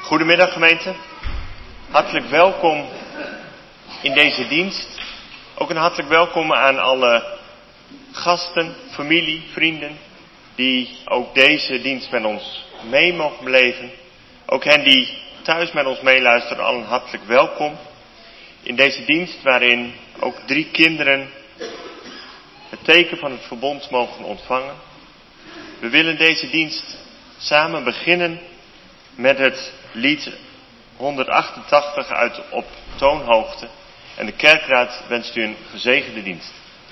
Goedemiddag gemeente, hartelijk welkom in deze dienst. Ook een hartelijk welkom aan alle gasten, familie, vrienden die ook deze dienst met ons mee mogen beleven. Ook hen die thuis met ons meeluisteren, allen hartelijk welkom in deze dienst waarin ook 3 kinderen het teken van het verbond mogen ontvangen. We willen deze dienst samen beginnen met het lied 188 uit Op toonhoogte. En de kerkraad wenst u een gezegende dienst.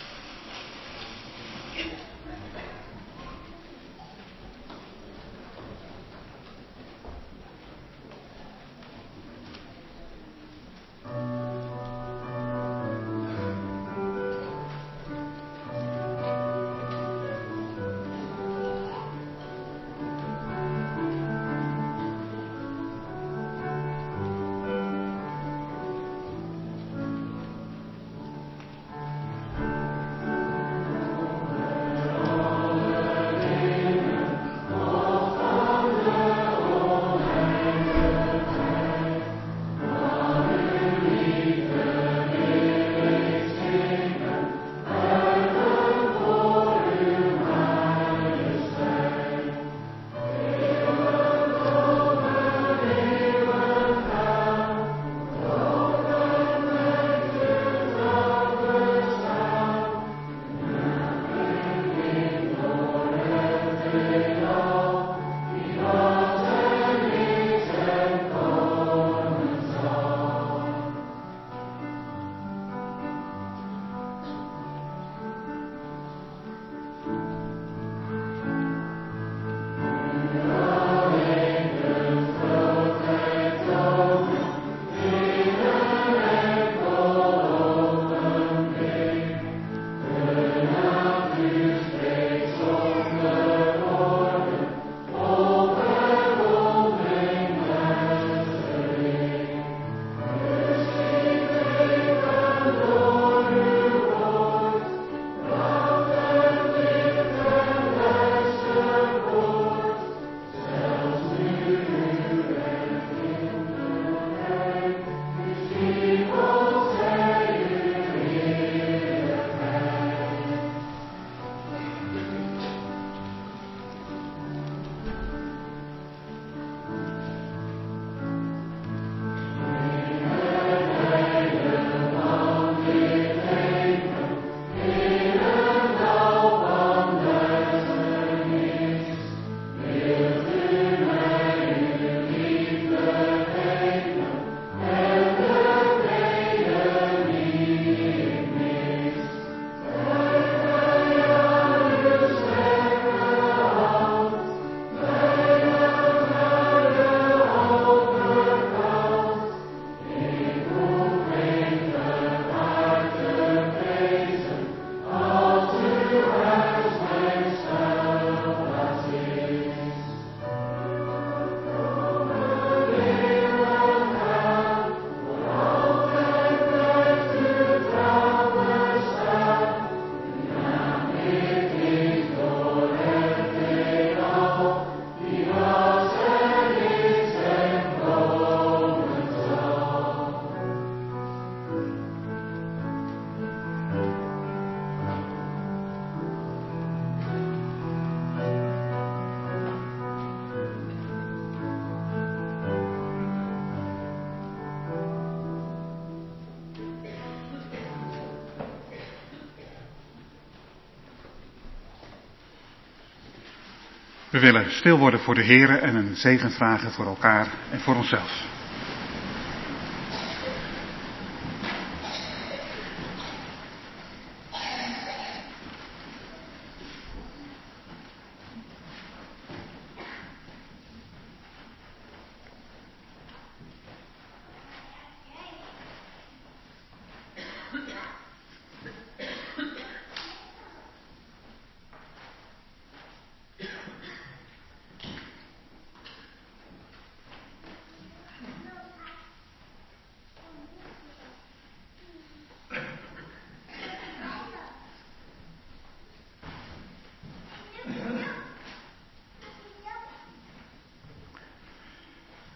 We willen stil worden voor de Here en een zegen vragen voor elkaar en voor onszelf.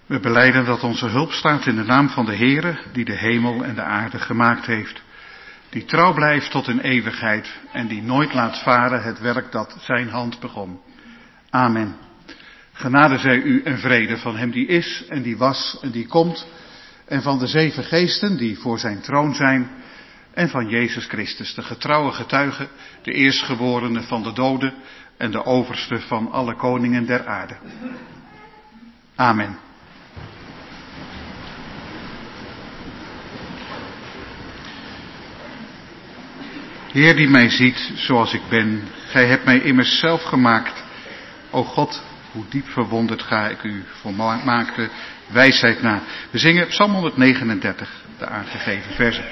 We belijden dat onze hulp staat in de naam van de Heere, die de hemel en de aarde gemaakt heeft. Die trouw blijft tot in eeuwigheid en die nooit laat varen het werk dat zijn hand begon. Amen. Genade zij u en vrede van hem die is en die was en die komt. En van de 7 geesten die voor zijn troon zijn. En van Jezus Christus, de getrouwe getuige, de eerstgeborene van de doden en de overste van alle koningen der aarde. Amen. Heer die mij ziet zoals ik ben, gij hebt mij immers zelf gemaakt. O God, hoe diep verwonderd ga ik u volmaakte wijsheid na. We zingen Psalm 139, de aangegeven verzen.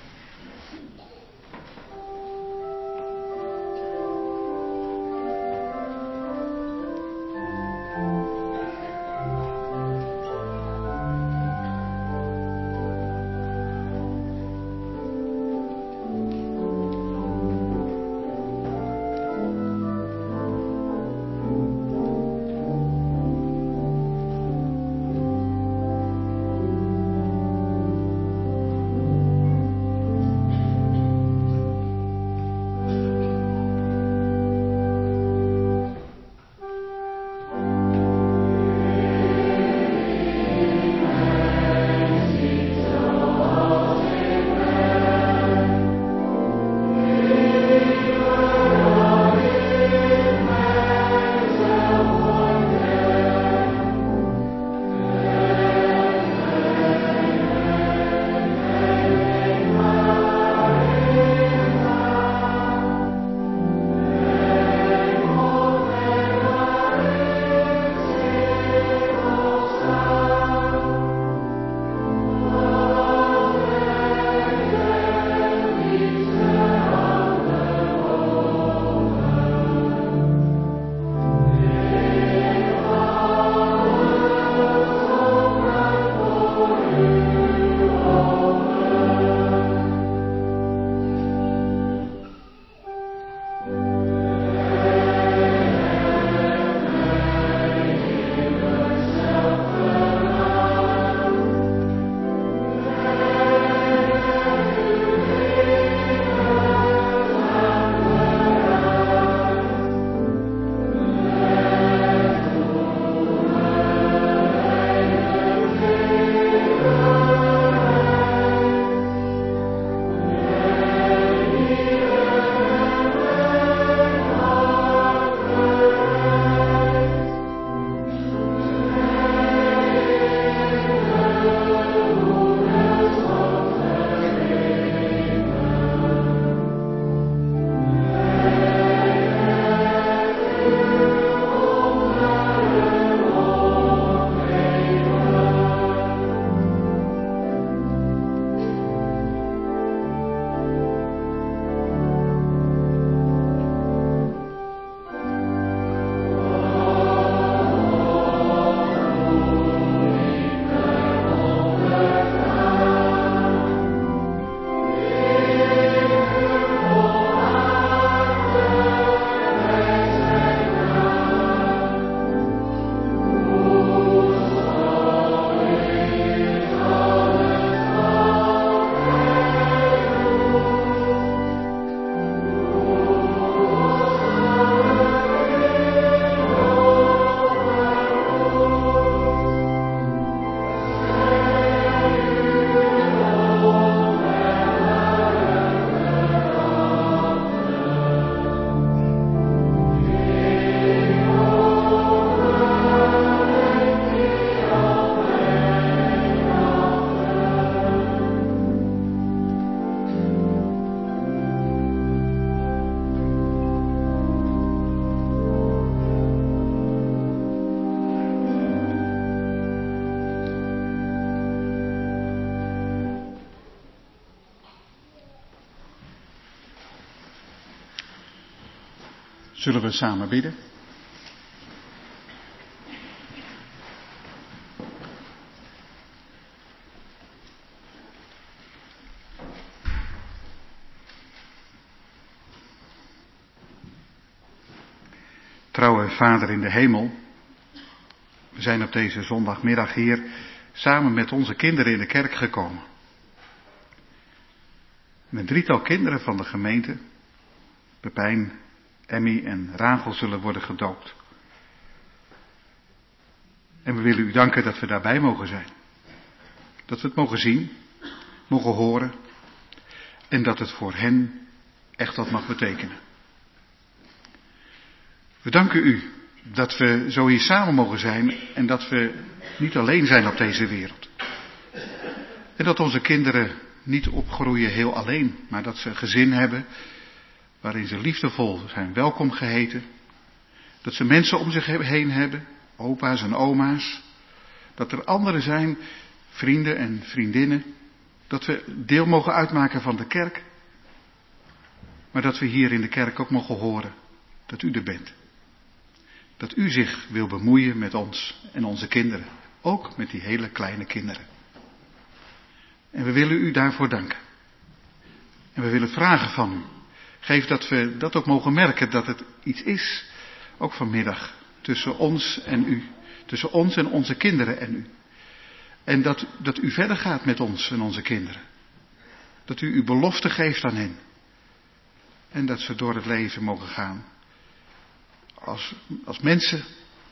Zullen we samen bidden? Trouwe Vader in de hemel, We zijn op deze zondagmiddag hier samen met onze kinderen in de kerk gekomen. Een drietal kinderen van de gemeente, Pepijn, Emmy en Rachel, zullen worden gedoopt. En we willen u danken dat we daarbij mogen zijn. Dat we het mogen zien, mogen horen en dat het voor hen echt wat mag betekenen. We danken u dat we zo hier samen mogen zijn en dat we niet alleen zijn op deze wereld. En dat onze kinderen niet opgroeien heel alleen, maar dat ze een gezin hebben waarin ze liefdevol zijn welkom geheten. Dat ze mensen om zich heen hebben, opa's en oma's. Dat er anderen zijn, vrienden en vriendinnen. Dat we deel mogen uitmaken van de kerk. Maar dat we hier in de kerk ook mogen horen dat u er bent. Dat u zich wil bemoeien met ons en onze kinderen. Ook met die hele kleine kinderen. En we willen u daarvoor danken. En we willen vragen van u. Geef dat we dat ook mogen merken, dat het iets is, ook vanmiddag, tussen ons en u. Tussen ons en onze kinderen en u. En dat u verder gaat met ons en onze kinderen. Dat u uw belofte geeft aan hen. En dat ze door het leven mogen gaan. Als mensen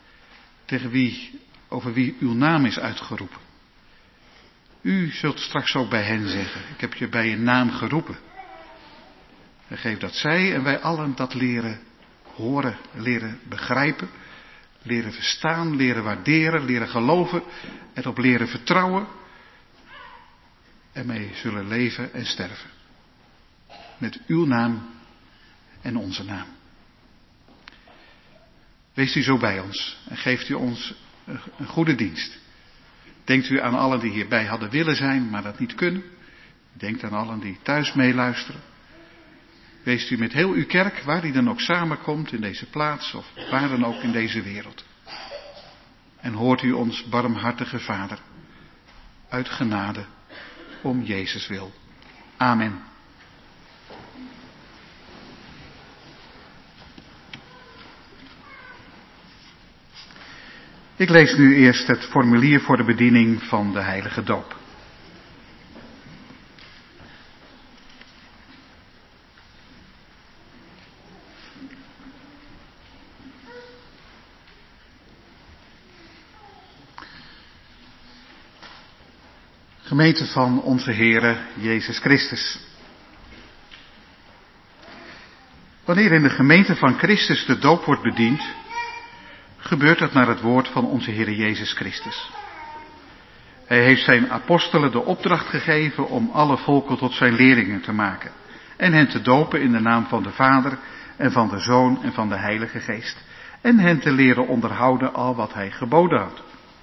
over wie uw naam is uitgeroepen. U zult straks ook bij hen zeggen, ik heb je bij je naam geroepen. En geef dat zij en wij allen dat leren horen, leren begrijpen, leren verstaan, leren waarderen, leren geloven en op leren vertrouwen. En mee zullen leven en sterven. Met uw naam en onze naam. Wees u zo bij ons en geeft u ons een goede dienst. Denkt u aan allen die hierbij hadden willen zijn, maar dat niet kunnen. Denkt aan allen die thuis meeluisteren. Wees u met heel uw kerk, waar die dan ook samenkomt in deze plaats of waar dan ook in deze wereld. En hoort u ons barmhartige Vader, uit genade, om Jezus wil. Amen. Ik lees nu eerst het formulier voor de bediening van de heilige doop. Gemeente van onze Heere Jezus Christus. Wanneer in de gemeente van Christus de doop wordt bediend, gebeurt dat naar het woord van onze Heere Jezus Christus. Hij heeft zijn apostelen de opdracht gegeven om alle volken tot zijn leerlingen te maken en hen te dopen in de naam van de Vader en van de Zoon en van de Heilige Geest en hen te leren onderhouden al wat hij geboden had.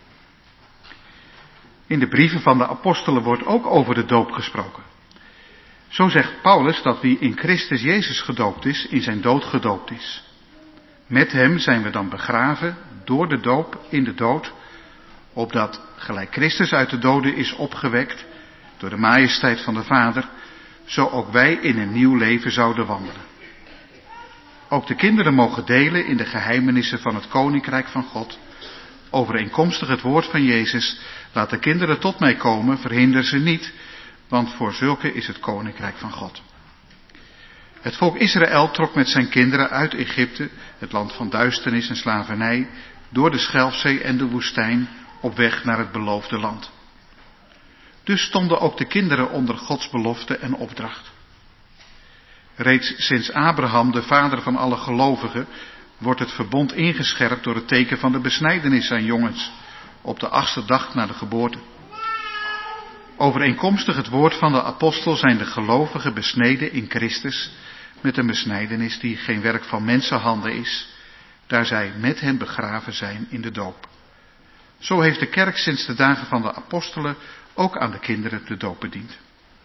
In de brieven van de apostelen wordt ook over de doop gesproken. Zo zegt Paulus dat wie in Christus Jezus gedoopt is, in zijn dood gedoopt is. Met hem zijn we dan begraven door de doop in de dood, opdat gelijk Christus uit de doden is opgewekt door de majesteit van de Vader, zo ook wij in een nieuw leven zouden wandelen. Ook de kinderen mogen delen in de geheimenissen van het Koninkrijk van God. Overeenkomstig het woord van Jezus, laat de kinderen tot mij komen, verhinder ze niet, want voor zulke is het Koninkrijk van God. Het volk Israël trok met zijn kinderen uit Egypte, het land van duisternis en slavernij, door de Schelfzee en de woestijn, op weg naar het beloofde land. Dus stonden ook de kinderen onder Gods belofte en opdracht. Reeds sinds Abraham, de vader van alle gelovigen, wordt het verbond ingescherpt door het teken van de besnijdenis aan jongens, op de 8e dag na de geboorte. Overeenkomstig het woord van de apostel zijn de gelovigen besneden in Christus, met een besnijdenis die geen werk van mensenhanden is, daar zij met hem begraven zijn in de doop. Zo heeft de kerk sinds de dagen van de apostelen ook aan de kinderen de doop bediend.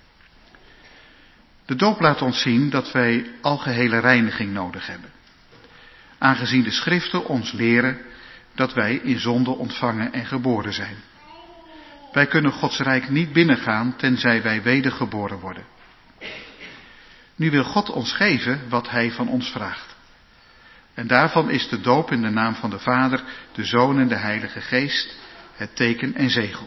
De doop laat ons zien dat wij algehele reiniging nodig hebben. Aangezien de schriften ons leren dat wij in zonde ontvangen en geboren zijn. Wij kunnen Gods rijk niet binnengaan tenzij wij wedergeboren worden. Nu wil God ons geven wat hij van ons vraagt. En daarvan is de doop in de naam van de Vader, de Zoon en de Heilige Geest het teken en zegel.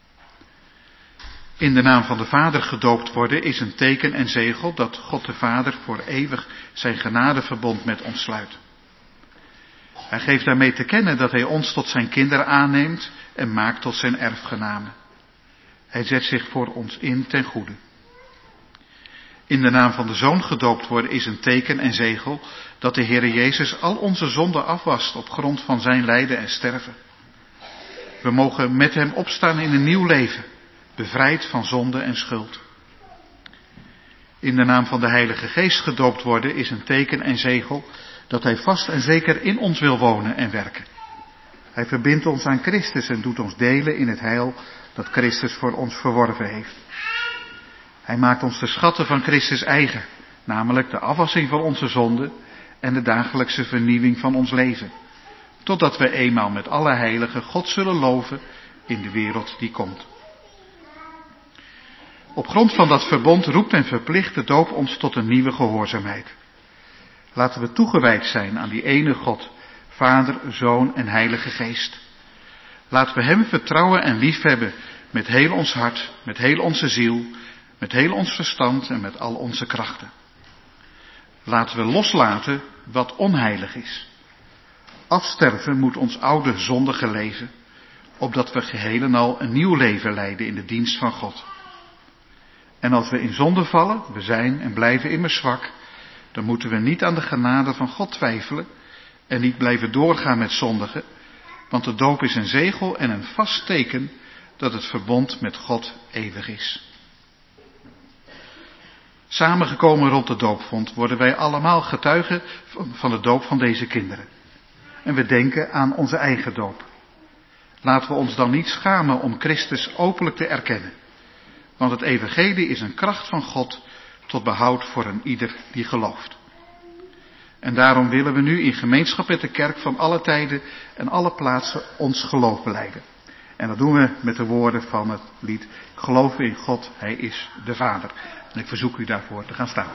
In de naam van de Vader gedoopt worden is een teken en zegel dat God de Vader voor eeuwig zijn genadeverbond met ons sluit. Hij geeft daarmee te kennen dat hij ons tot zijn kinderen aanneemt en maakt tot zijn erfgenamen. Hij zet zich voor ons in ten goede. In de naam van de Zoon gedoopt worden is een teken en zegel dat de Heere Jezus al onze zonden afwast op grond van zijn lijden en sterven. We mogen met hem opstaan in een nieuw leven, bevrijd van zonde en schuld. In de naam van de Heilige Geest gedoopt worden is een teken en zegel dat hij vast en zeker in ons wil wonen en werken. Hij verbindt ons aan Christus en doet ons delen in het heil dat Christus voor ons verworven heeft. Hij maakt ons de schatten van Christus eigen, namelijk de afwassing van onze zonden en de dagelijkse vernieuwing van ons leven, totdat we eenmaal met alle heiligen God zullen loven in de wereld die komt. Op grond van dat verbond roept en verplicht de doop ons tot een nieuwe gehoorzaamheid. Laten we toegewijd zijn aan die ene God, Vader, Zoon en Heilige Geest. Laten we hem vertrouwen en liefhebben met heel ons hart, met heel onze ziel, met heel ons verstand en met al onze krachten. Laten we loslaten wat onheilig is. Afsterven moet ons oude zondige leven, opdat we geheel en al een nieuw leven leiden in de dienst van God. En als we in zonde vallen, we zijn en blijven immers zwak, dan moeten we niet aan de genade van God twijfelen en niet blijven doorgaan met zondigen, want de doop is een zegel en een vast teken dat het verbond met God eeuwig is. Samengekomen rond de doopvond worden wij allemaal getuigen van de doop van deze kinderen. En we denken aan onze eigen doop. Laten we ons dan niet schamen om Christus openlijk te erkennen. Want het evangelie is een kracht van God tot behoud voor een ieder die gelooft. En daarom willen we nu in gemeenschap met de kerk van alle tijden en alle plaatsen ons geloof belijden. En dat doen we met de woorden van het lied: Geloof in God, Hij is de Vader. En ik verzoek u daarvoor te gaan staan.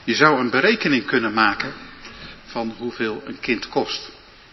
Je zou een berekening kunnen maken van hoeveel een kind kost.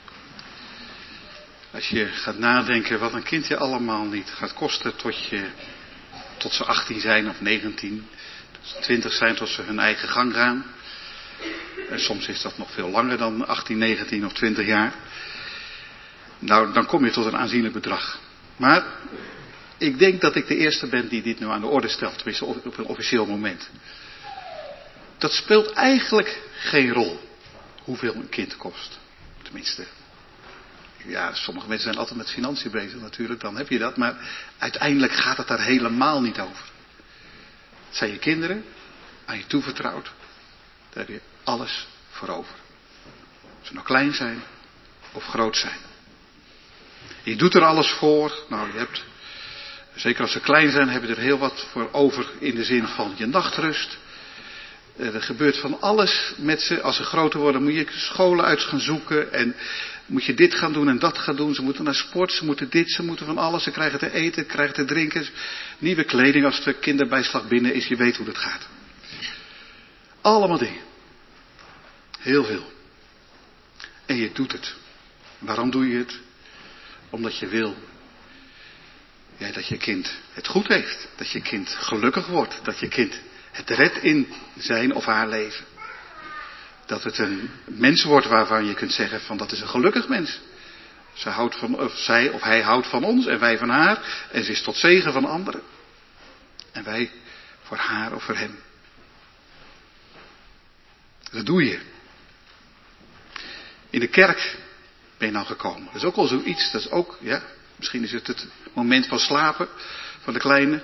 Als je gaat nadenken wat een kind je allemaal niet gaat kosten tot ze 18 zijn of 19, tot ze 20 zijn, tot ze hun eigen gang gaan. En soms is dat nog veel langer dan 18, 19 of 20 jaar. Nou, dan kom je tot een aanzienlijk bedrag. Maar ik denk dat ik de eerste ben die dit nu aan de orde stelt, tenminste op een officieel moment. Dat speelt eigenlijk geen rol, hoeveel een kind kost. Tenminste, ja, sommige mensen zijn altijd met financiën bezig natuurlijk, dan heb je dat. Maar uiteindelijk gaat het daar helemaal niet over. Het zijn je kinderen, aan je toevertrouwd. Daar heb je alles voor over. Of ze nou klein zijn of groot zijn. Je doet er alles voor. Nou, zeker als ze klein zijn, heb je er heel wat voor over in de zin van je nachtrust. Er gebeurt van alles met ze. Als ze groter worden moet je scholen uit gaan zoeken. En moet je dit gaan doen en dat gaan doen. Ze moeten naar sport, ze moeten dit, ze moeten van alles. Ze krijgen te eten, krijgen te drinken. Nieuwe kleding als de kinderbijslag binnen is. Je weet hoe dat gaat. Allemaal dingen. Heel veel. En je doet het. Waarom doe je het? Omdat je wil dat je kind het goed heeft. Dat je kind gelukkig wordt. Dat je kind het redt in zijn of haar leven. Dat het een mens wordt waarvan je kunt zeggen van dat is een gelukkig mens. Zij of hij houdt van ons en wij van haar. En ze is tot zegen van anderen. En wij voor haar of voor hem. Dat doe je. In de kerk ben je nou gekomen. Dat is ook al zoiets. Dat is ook, misschien is het moment van slapen van de kleine.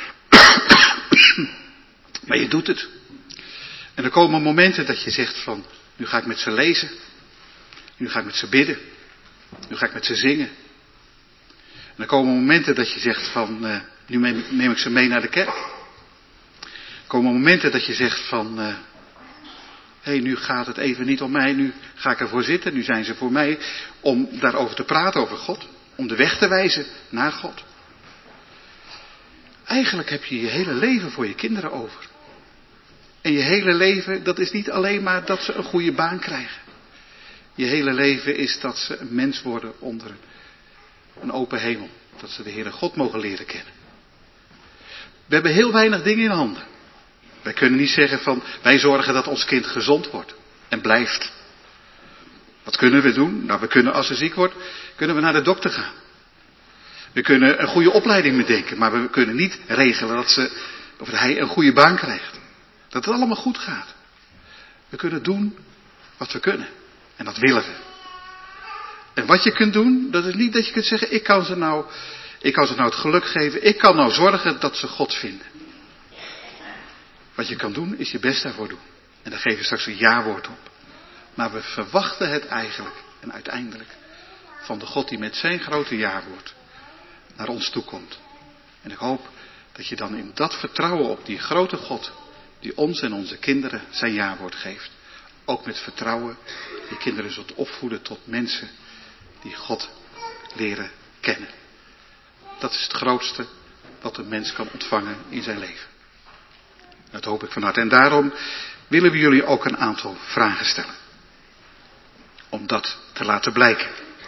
Maar je doet het. En er komen momenten dat je zegt van, nu ga ik met ze lezen. Nu ga ik met ze bidden. Nu ga ik met ze zingen. En er komen momenten dat je zegt van, nu neem ik ze mee naar de kerk. Er komen momenten dat je zegt van, nu gaat het even niet om mij, nu ga ik ervoor zitten. Nu zijn ze voor mij om daarover te praten, over God. Om de weg te wijzen naar God. Eigenlijk heb je je hele leven voor je kinderen over. En je hele leven, dat is niet alleen maar dat ze een goede baan krijgen. Je hele leven is dat ze een mens worden onder een open hemel. Dat ze de Heere God mogen leren kennen. We hebben heel weinig dingen in handen. Wij kunnen niet zeggen van, wij zorgen dat ons kind gezond wordt en blijft. Wat kunnen we doen? Nou, we kunnen als ze ziek wordt, kunnen we naar de dokter gaan. We kunnen een goede opleiding bedenken, maar we kunnen niet regelen dat hij een goede baan krijgt. Dat het allemaal goed gaat. We kunnen doen wat we kunnen. En dat willen we. En wat je kunt doen, dat is niet dat je kunt zeggen, ik kan ze nou het geluk geven. Ik kan nou zorgen dat ze God vinden. Wat je kan doen, is je best daarvoor doen. En daar geef je straks een ja-woord op. Maar we verwachten het eigenlijk en uiteindelijk van de God die met zijn grote ja-woord naar ons toe komt. En ik hoop dat je dan in dat vertrouwen op die grote God, die ons en onze kinderen zijn ja-woord geeft, ook met vertrouwen je kinderen zult opvoeden tot mensen die God leren kennen. Dat is het grootste wat een mens kan ontvangen in zijn leven. Dat hoop ik van harte. En daarom willen we jullie ook een aantal vragen stellen. Om dat te laten blijken.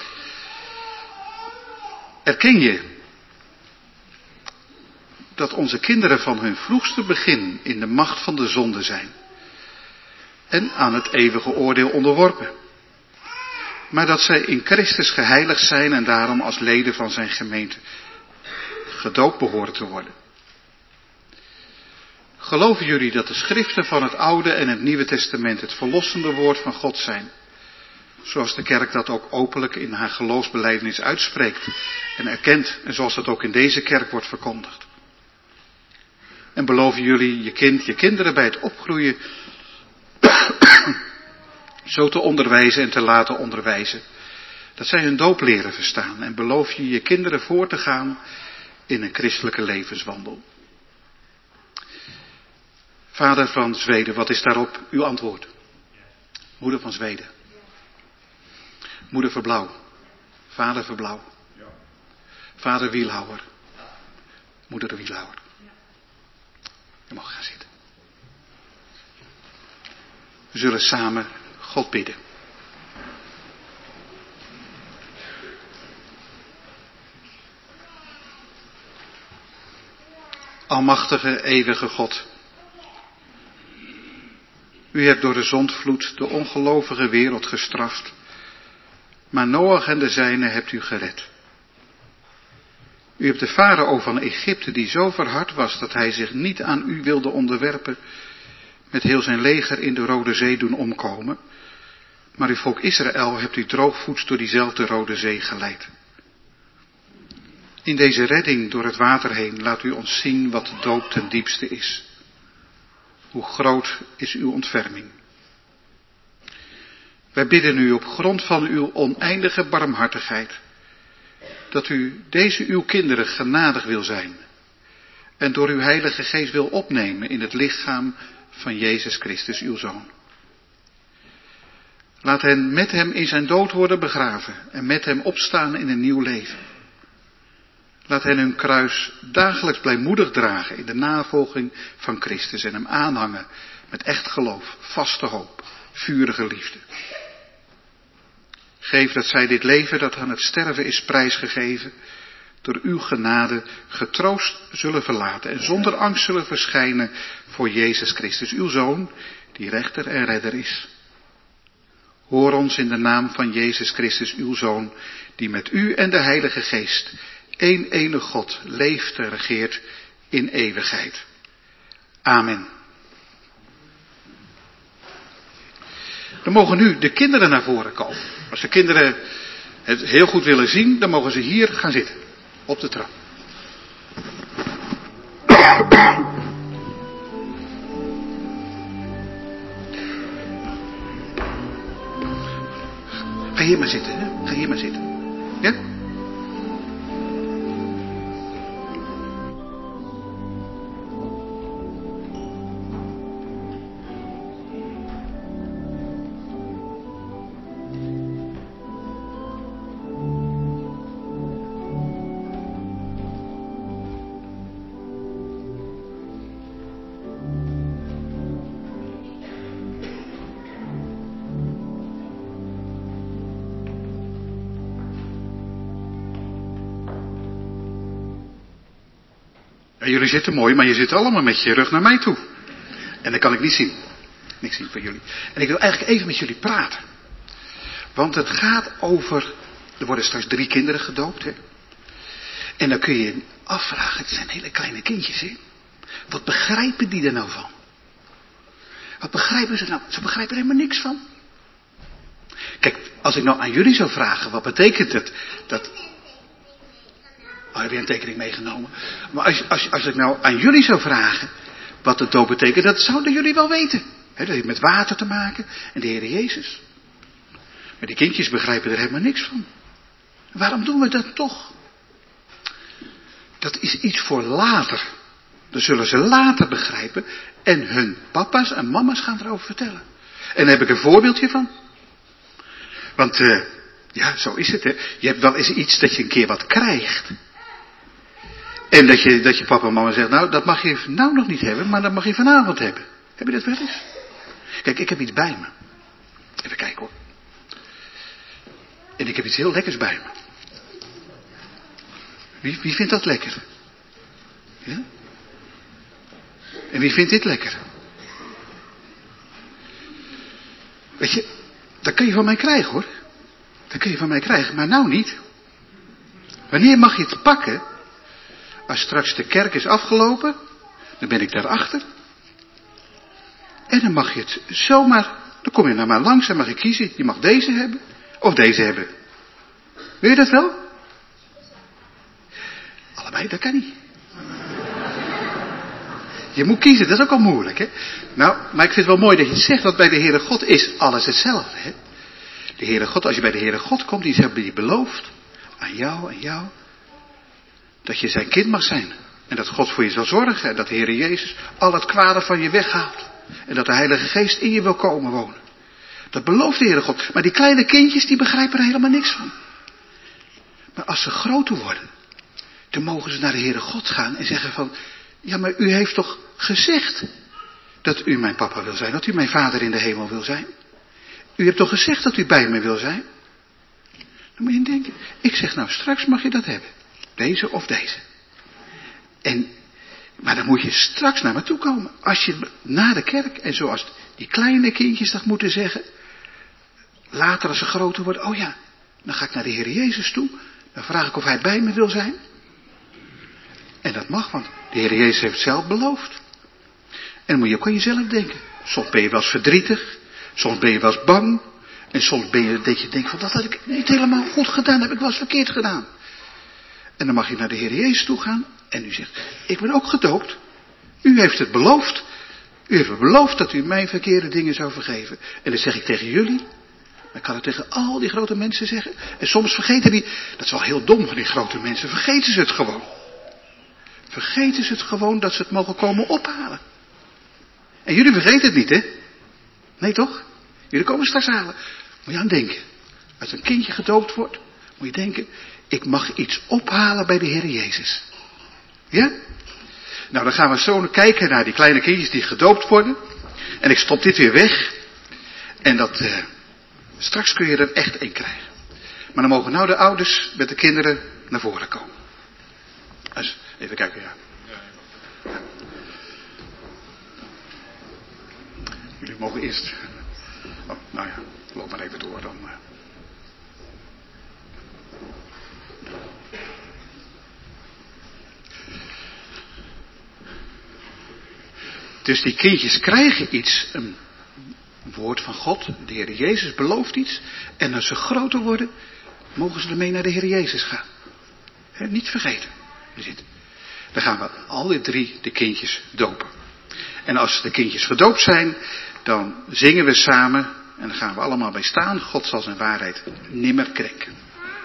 Erken je dat onze kinderen van hun vroegste begin in de macht van de zonde zijn. En aan het eeuwige oordeel onderworpen. Maar dat zij in Christus geheiligd zijn en daarom als leden van zijn gemeente gedoopt behoren te worden. Geloven jullie dat de schriften van het Oude en het Nieuwe Testament het verlossende woord van God zijn? Zoals de kerk dat ook openlijk in haar geloofsbelijdenis uitspreekt en erkent en zoals dat ook in deze kerk wordt verkondigd. En beloven jullie je kinderen bij het opgroeien zo te onderwijzen en te laten onderwijzen, dat zij hun doop leren verstaan. En beloof je kinderen voor te gaan in een christelijke levenswandel. Vader van Zweden, wat is daarop uw antwoord? Moeder van Zweden. Moeder Verblauw. Vader Verblauw. Vader Wielhouwer. Moeder Wielhouwer. Je mag gaan zitten. We zullen samen God bidden. Almachtige, eeuwige God. U hebt door de zondvloed de ongelovige wereld gestraft, maar Noach en de zijnen hebt u gered. U hebt de farao van Egypte, die zo verhard was dat hij zich niet aan u wilde onderwerpen, met heel zijn leger in de Rode Zee doen omkomen, maar uw volk Israël hebt u droogvoets door diezelfde Rode Zee geleid. In deze redding door het water heen laat u ons zien wat de doop ten diepste is. Hoe groot is uw ontferming. Wij bidden u op grond van uw oneindige barmhartigheid, dat u deze uw kinderen genadig wil zijn en door uw Heilige Geest wil opnemen in het lichaam van Jezus Christus, uw Zoon. Laat hen met hem in zijn dood worden begraven en met hem opstaan in een nieuw leven. Laat hen hun kruis dagelijks blijmoedig dragen in de navolging van Christus en hem aanhangen met echt geloof, vaste hoop, vurige liefde. Geef dat zij dit leven dat aan het sterven is prijsgegeven, door uw genade getroost zullen verlaten en zonder angst zullen verschijnen voor Jezus Christus, uw Zoon, die rechter en redder is. Hoor ons in de naam van Jezus Christus, uw Zoon, die met u en de Heilige Geest, één enige God, leeft en regeert in eeuwigheid. Amen. Dan mogen nu de kinderen naar voren komen. Als de kinderen het heel goed willen zien, dan mogen ze hier gaan zitten. Op de trap. Ga hier maar zitten, hè? Ga hier maar zitten. Ja? En jullie zitten mooi, maar je zit allemaal met je rug naar mij toe. En dat kan ik niet zien. Niks zien van jullie. En ik wil eigenlijk even met jullie praten. Want het gaat over, er worden straks 3 kinderen gedoopt, hè. En dan kun je je afvragen, het zijn hele kleine kindjes, hè. Wat begrijpen die er nou van? Wat begrijpen ze nou? Ze begrijpen er helemaal niks van. Kijk, als ik nou aan jullie zou vragen, wat betekent het dat... Oh, heb je een tekening meegenomen? Maar als ik nou aan jullie zou vragen wat de doop betekent, dat zouden jullie wel weten. He, dat heeft met water te maken en de Heer Jezus. Maar die kindjes begrijpen er helemaal niks van. Waarom doen we dat toch? Dat is iets voor later. Dat zullen ze later begrijpen en hun papa's en mama's gaan erover vertellen. En daar heb ik een voorbeeldje van. Want ja, zo is het, hè. Je hebt wel eens iets dat je een keer wat krijgt. En dat je papa en mama zegt, nou, dat mag je nou nog niet hebben, maar dat mag je vanavond hebben. Heb je dat wel eens? Kijk, ik heb iets bij me. Even kijken hoor. En ik heb iets heel lekkers bij me. Wie vindt dat lekker? Ja? En wie vindt dit lekker? Weet je, dat kun je van mij krijgen hoor. Dat kun je van mij krijgen, maar nou niet. Wanneer mag je het pakken? Als straks de kerk is afgelopen, dan ben ik daarachter. En dan mag je het zomaar, dan kom je naar mij langs en mag je kiezen. Je mag deze hebben of deze hebben. Wil je dat wel? Allebei, dat kan niet. Je moet kiezen, dat is ook al moeilijk, hè. Nou, maar ik vind het wel mooi dat je het zegt, want bij de Heere God is alles hetzelfde, hè. De Heere God, als je bij de Heere God komt, die hebben je beloofd, aan jou, dat je zijn kind mag zijn. En dat God voor je zal zorgen, en dat de Heere Jezus al het kwade van je weghaalt. En dat de Heilige Geest in je wil komen wonen. Dat belooft de Heere God. Maar die kleine kindjes, die begrijpen er helemaal niks van. Maar als ze groter worden, dan mogen ze naar de Heere God gaan en zeggen van, ja, maar u heeft toch gezegd dat u mijn papa wil zijn, dat u mijn vader in de hemel wil zijn? U hebt toch gezegd dat u bij me wil zijn? Dan moet je denken, ik zeg nou straks mag je dat hebben. Deze of deze. Maar dan moet je straks naar me toe komen. Als je na de kerk, en zoals die kleine kindjes dat moeten zeggen. Later als ze groter worden, oh ja, dan ga ik naar de Heer Jezus toe. Dan vraag ik of hij bij me wil zijn. En dat mag, want de Heer Jezus heeft zelf beloofd. En dan moet je ook aan jezelf denken. Soms ben je wel eens verdrietig. Soms ben je wel eens bang. En soms ben je dat je denkt van dat heb ik niet helemaal goed gedaan. Dat heb ik wel eens verkeerd gedaan. En dan mag je naar de Heer Jezus toe gaan. En u zegt, ik ben ook gedoopt. U heeft het beloofd. U heeft beloofd dat u mijn verkeerde dingen zou vergeven. En dat zeg ik tegen jullie. Maar ik kan het tegen al die grote mensen zeggen. En soms vergeten die, dat is wel heel dom van die grote mensen, vergeten ze het gewoon. Vergeten ze het gewoon dat ze het mogen komen ophalen. En jullie vergeten het niet, hè? Nee toch? Jullie komen straks halen. Moet je aan denken. Als een kindje gedoopt wordt, moet je denken, ik mag iets ophalen bij de Heer Jezus. Ja? Nou, dan gaan we zo kijken naar die kleine kindjes die gedoopt worden. En ik stop dit weer weg. En dat, straks kun je er echt één krijgen. Maar dan mogen nou de ouders met de kinderen naar voren komen. Dus, even kijken, ja. Jullie mogen eerst. Oh, nou ja, loop maar even door dan. Dus die kindjes krijgen iets, een woord van God. De Heer Jezus belooft iets. En als ze groter worden, mogen ze ermee naar de Heer Jezus gaan. He, niet vergeten. Dan gaan we alle drie de kindjes dopen. En als de kindjes gedoopt zijn, dan zingen we samen. En dan gaan we allemaal bij staan. God zal zijn waarheid nimmer krenken.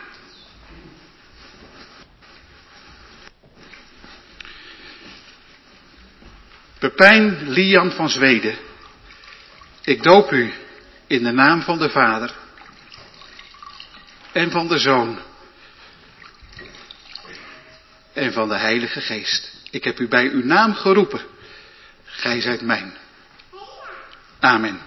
Pepijn Lian van Zweden, ik doop u in de naam van de Vader en van de Zoon en van de Heilige Geest. Ik heb u bij uw naam geroepen. Gij zijt mijn. Amen.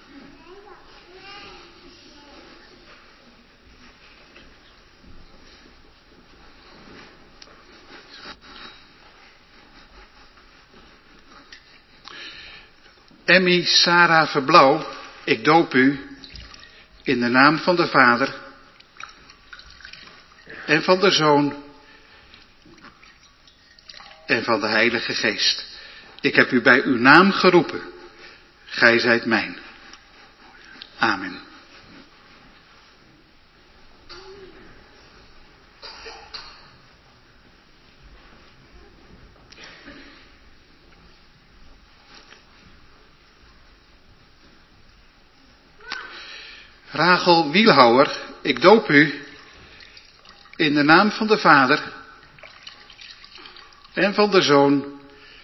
Emmy Sarah Verblauw, ik doop u in de naam van de Vader en van de Zoon en van de Heilige Geest. Ik heb u bij uw naam geroepen. Gij zijt mijn. Amen. Rachel Wielhouwer, ik doop u in de naam van de Vader en van de Zoon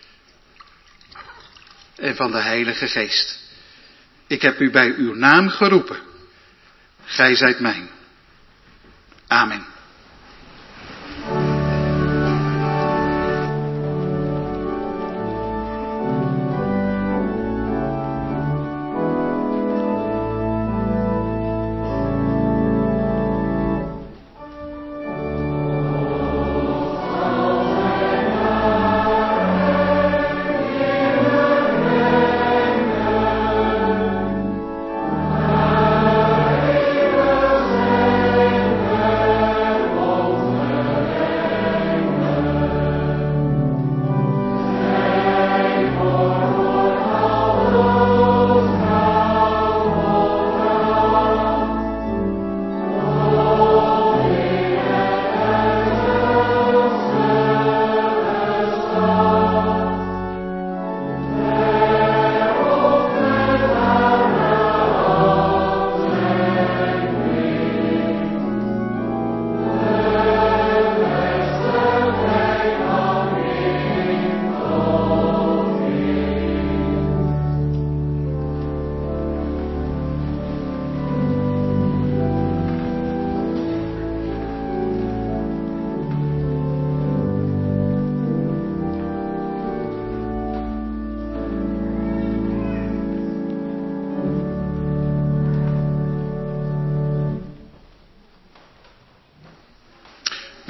en van de Heilige Geest. Ik heb u bij uw naam geroepen. Gij zijt mijn. Amen.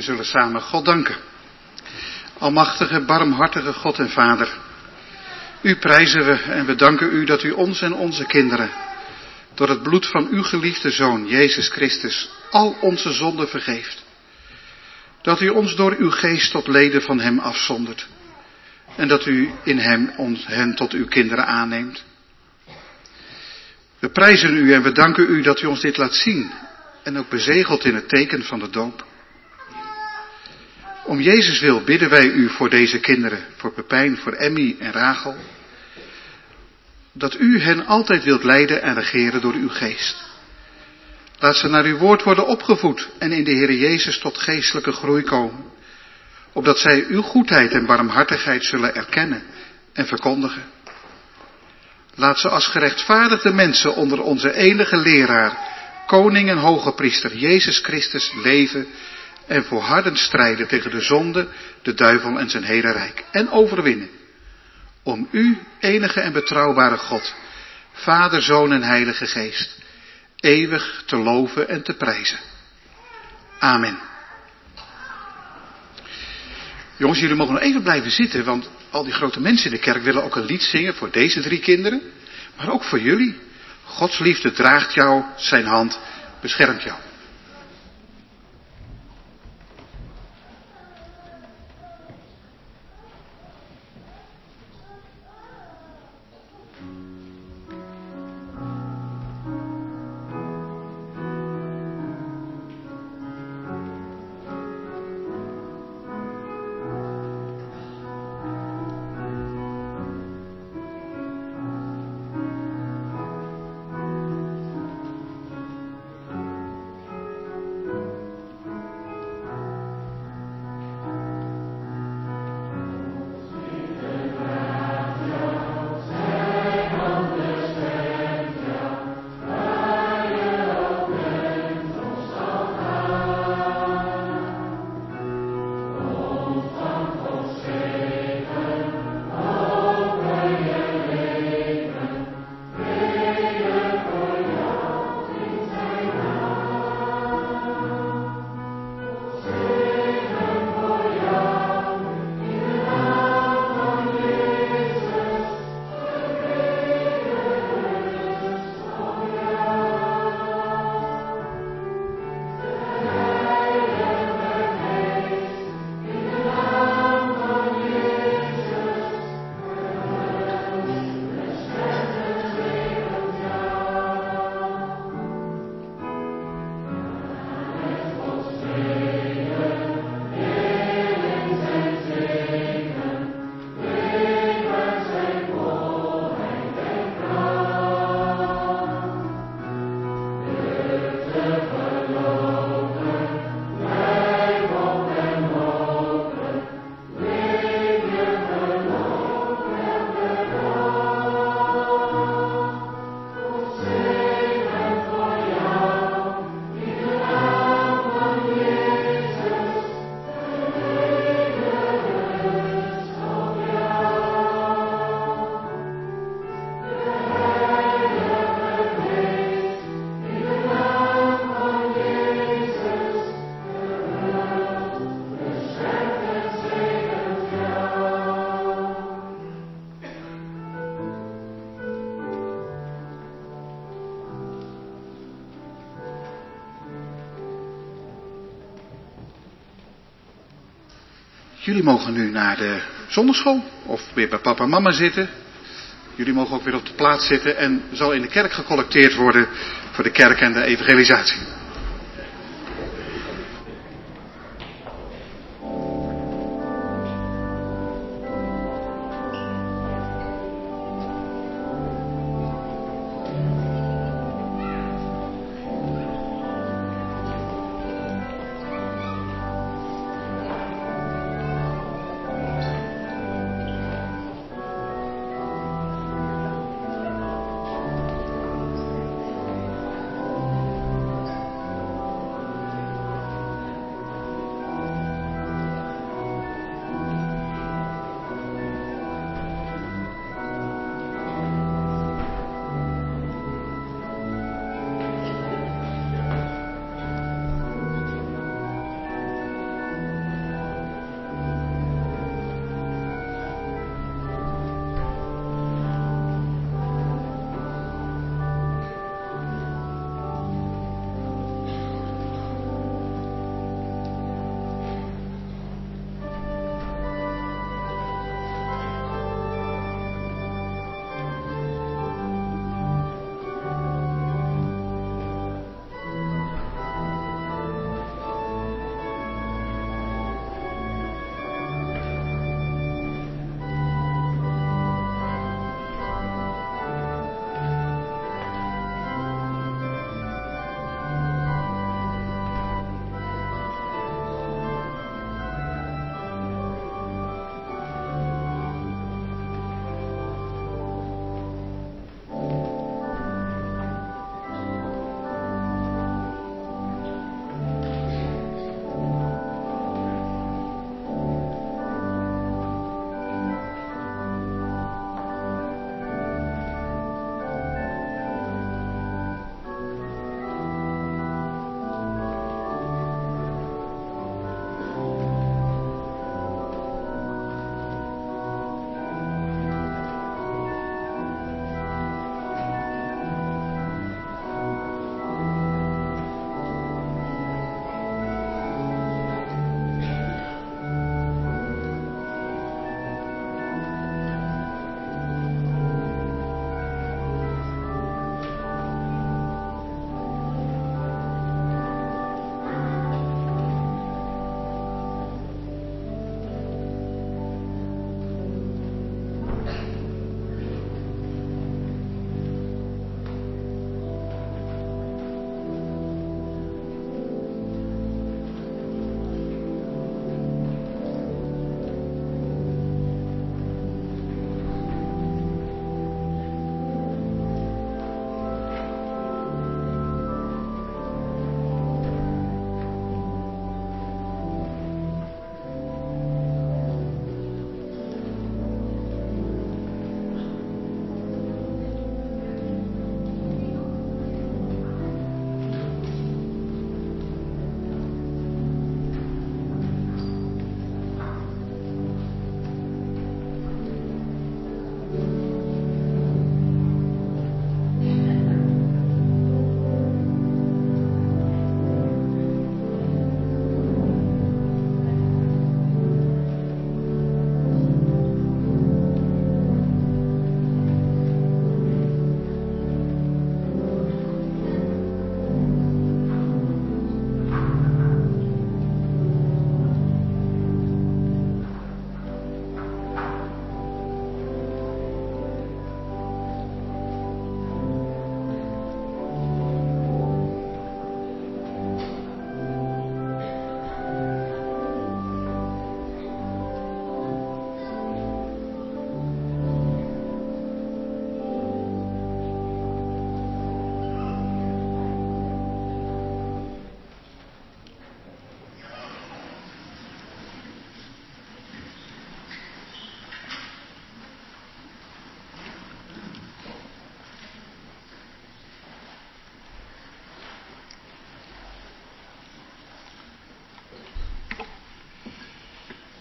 zullen samen God danken. Almachtige, barmhartige God en Vader, u prijzen we en we danken u dat u ons en onze kinderen door het bloed van uw geliefde Zoon, Jezus Christus, al onze zonden vergeeft. Dat u ons door uw geest tot leden van hem afzondert. En dat u in hem hen tot uw kinderen aanneemt. We prijzen u en we danken u dat u ons dit laat zien. En ook bezegelt in het teken van de doop. Om Jezus wil bidden wij u voor deze kinderen. Voor Pepijn, voor Emmy en Rachel. Dat u hen altijd wilt leiden en regeren door uw geest. Laat ze naar uw woord worden opgevoed en in de Heer Jezus tot geestelijke groei komen. Opdat zij uw goedheid en barmhartigheid zullen erkennen en verkondigen. Laat ze als gerechtvaardigde mensen onder onze enige leraar, koning en hoge priester Jezus Christus leven en volhardend strijden tegen de zonde, de duivel en zijn hele rijk. En overwinnen. Om u, enige en betrouwbare God, Vader, Zoon en Heilige Geest, eeuwig te loven en te prijzen. Amen. Jongens, jullie mogen nog even blijven zitten, want al die grote mensen in de kerk willen ook een lied zingen voor deze 3 kinderen, maar ook voor jullie. Gods liefde draagt jou, zijn hand beschermt jou. Jullie mogen nu naar de zondagschool of weer bij papa en mama zitten. Jullie mogen ook weer op de plaats zitten en zal in de kerk gecollecteerd worden voor de kerk en de evangelisatie.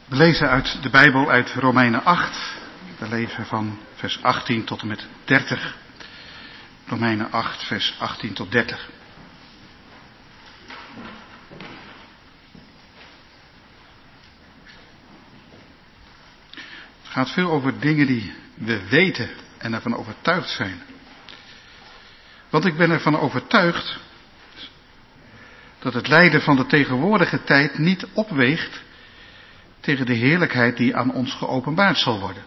We lezen uit de Bijbel uit Romeinen 8. We lezen van vers 18 tot en met 30. Romeinen 8, vers 18 tot 30. Het gaat veel over dingen die we weten en ervan overtuigd zijn. Want ik ben ervan overtuigd dat het lijden van de tegenwoordige tijd niet opweegt tegen de heerlijkheid die aan ons geopenbaard zal worden.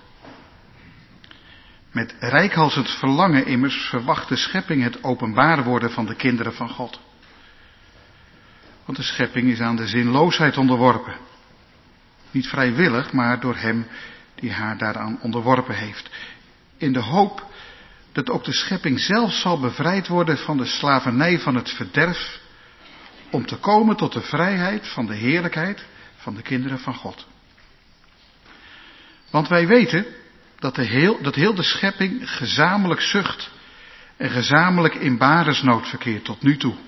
Met reikhalzend verlangen immers verwacht de schepping het openbaar worden van de kinderen van God. Want de schepping is aan de zinloosheid onderworpen. Niet vrijwillig, maar door hem die haar daaraan onderworpen heeft. In de hoop dat ook de schepping zelf zal bevrijd worden van de slavernij van het verderf, om te komen tot de vrijheid van de heerlijkheid van de kinderen van God. Want wij weten dat heel de schepping gezamenlijk zucht en gezamenlijk in baresnood verkeert tot nu toe.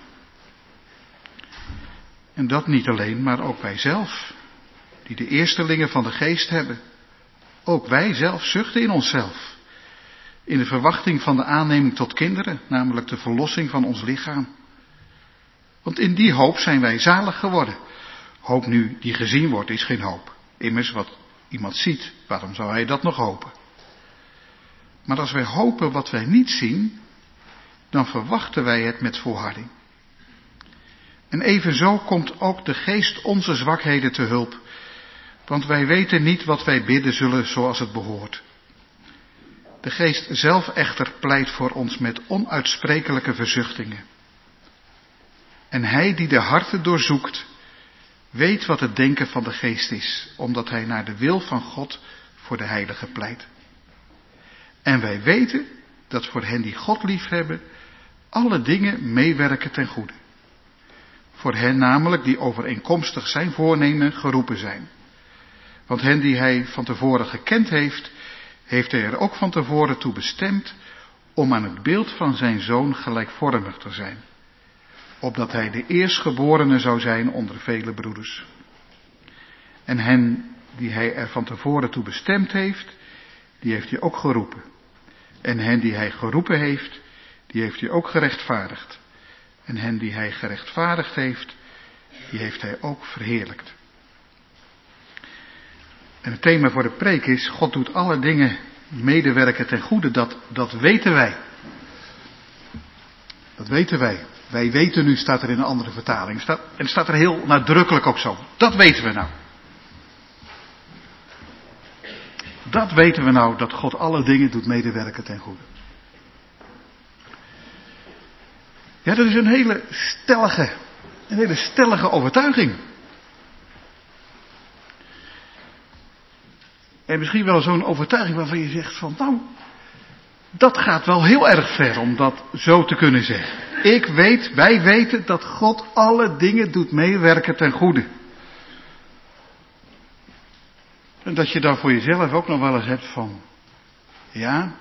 En dat niet alleen, maar ook wij zelf, die de eerstelingen van de geest hebben. Ook wij zelf zuchten in onszelf, in de verwachting van de aanneming tot kinderen, namelijk de verlossing van ons lichaam. Want in die hoop zijn wij zalig geworden. Hoop nu die gezien wordt is geen hoop. Immers wat iemand ziet, waarom zou hij dat nog hopen? Maar als wij hopen wat wij niet zien, dan verwachten wij het met volharding. En evenzo komt ook de geest onze zwakheden te hulp. Want wij weten niet wat wij bidden zullen zoals het behoort. De geest zelf echter pleit voor ons met onuitsprekelijke verzuchtingen. En hij die de harten doorzoekt, weet wat het denken van de geest is, omdat hij naar de wil van God voor de heiligen pleit. En wij weten dat voor hen die God liefhebben, alle dingen meewerken ten goede. Voor hen namelijk die overeenkomstig zijn voornemen geroepen zijn. Want hen die hij van tevoren gekend heeft, heeft hij er ook van tevoren toe bestemd om aan het beeld van zijn zoon gelijkvormig te zijn. Opdat hij de eerstgeborene zou zijn onder vele broeders. En hen die hij er van tevoren toe bestemd heeft, die heeft hij ook geroepen. En hen die hij geroepen heeft, die heeft hij ook gerechtvaardigd. En hen die hij gerechtvaardigd heeft, die heeft hij ook verheerlijkt. En het thema voor de preek is, God doet alle dingen medewerken ten goede, dat weten wij. Dat weten wij. Wij weten nu, staat er in een andere vertaling. En het staat er heel nadrukkelijk ook zo. Dat weten we nou. Dat weten we nou, dat God alle dingen doet medewerken ten goede. Ja, dat is een hele stellige overtuiging. En misschien wel zo'n overtuiging waarvan je zegt van, nou, dat gaat wel heel erg ver om dat zo te kunnen zeggen. Wij weten dat God alle dingen doet meewerken ten goede. En dat je dan voor jezelf ook nog wel eens hebt van, ja,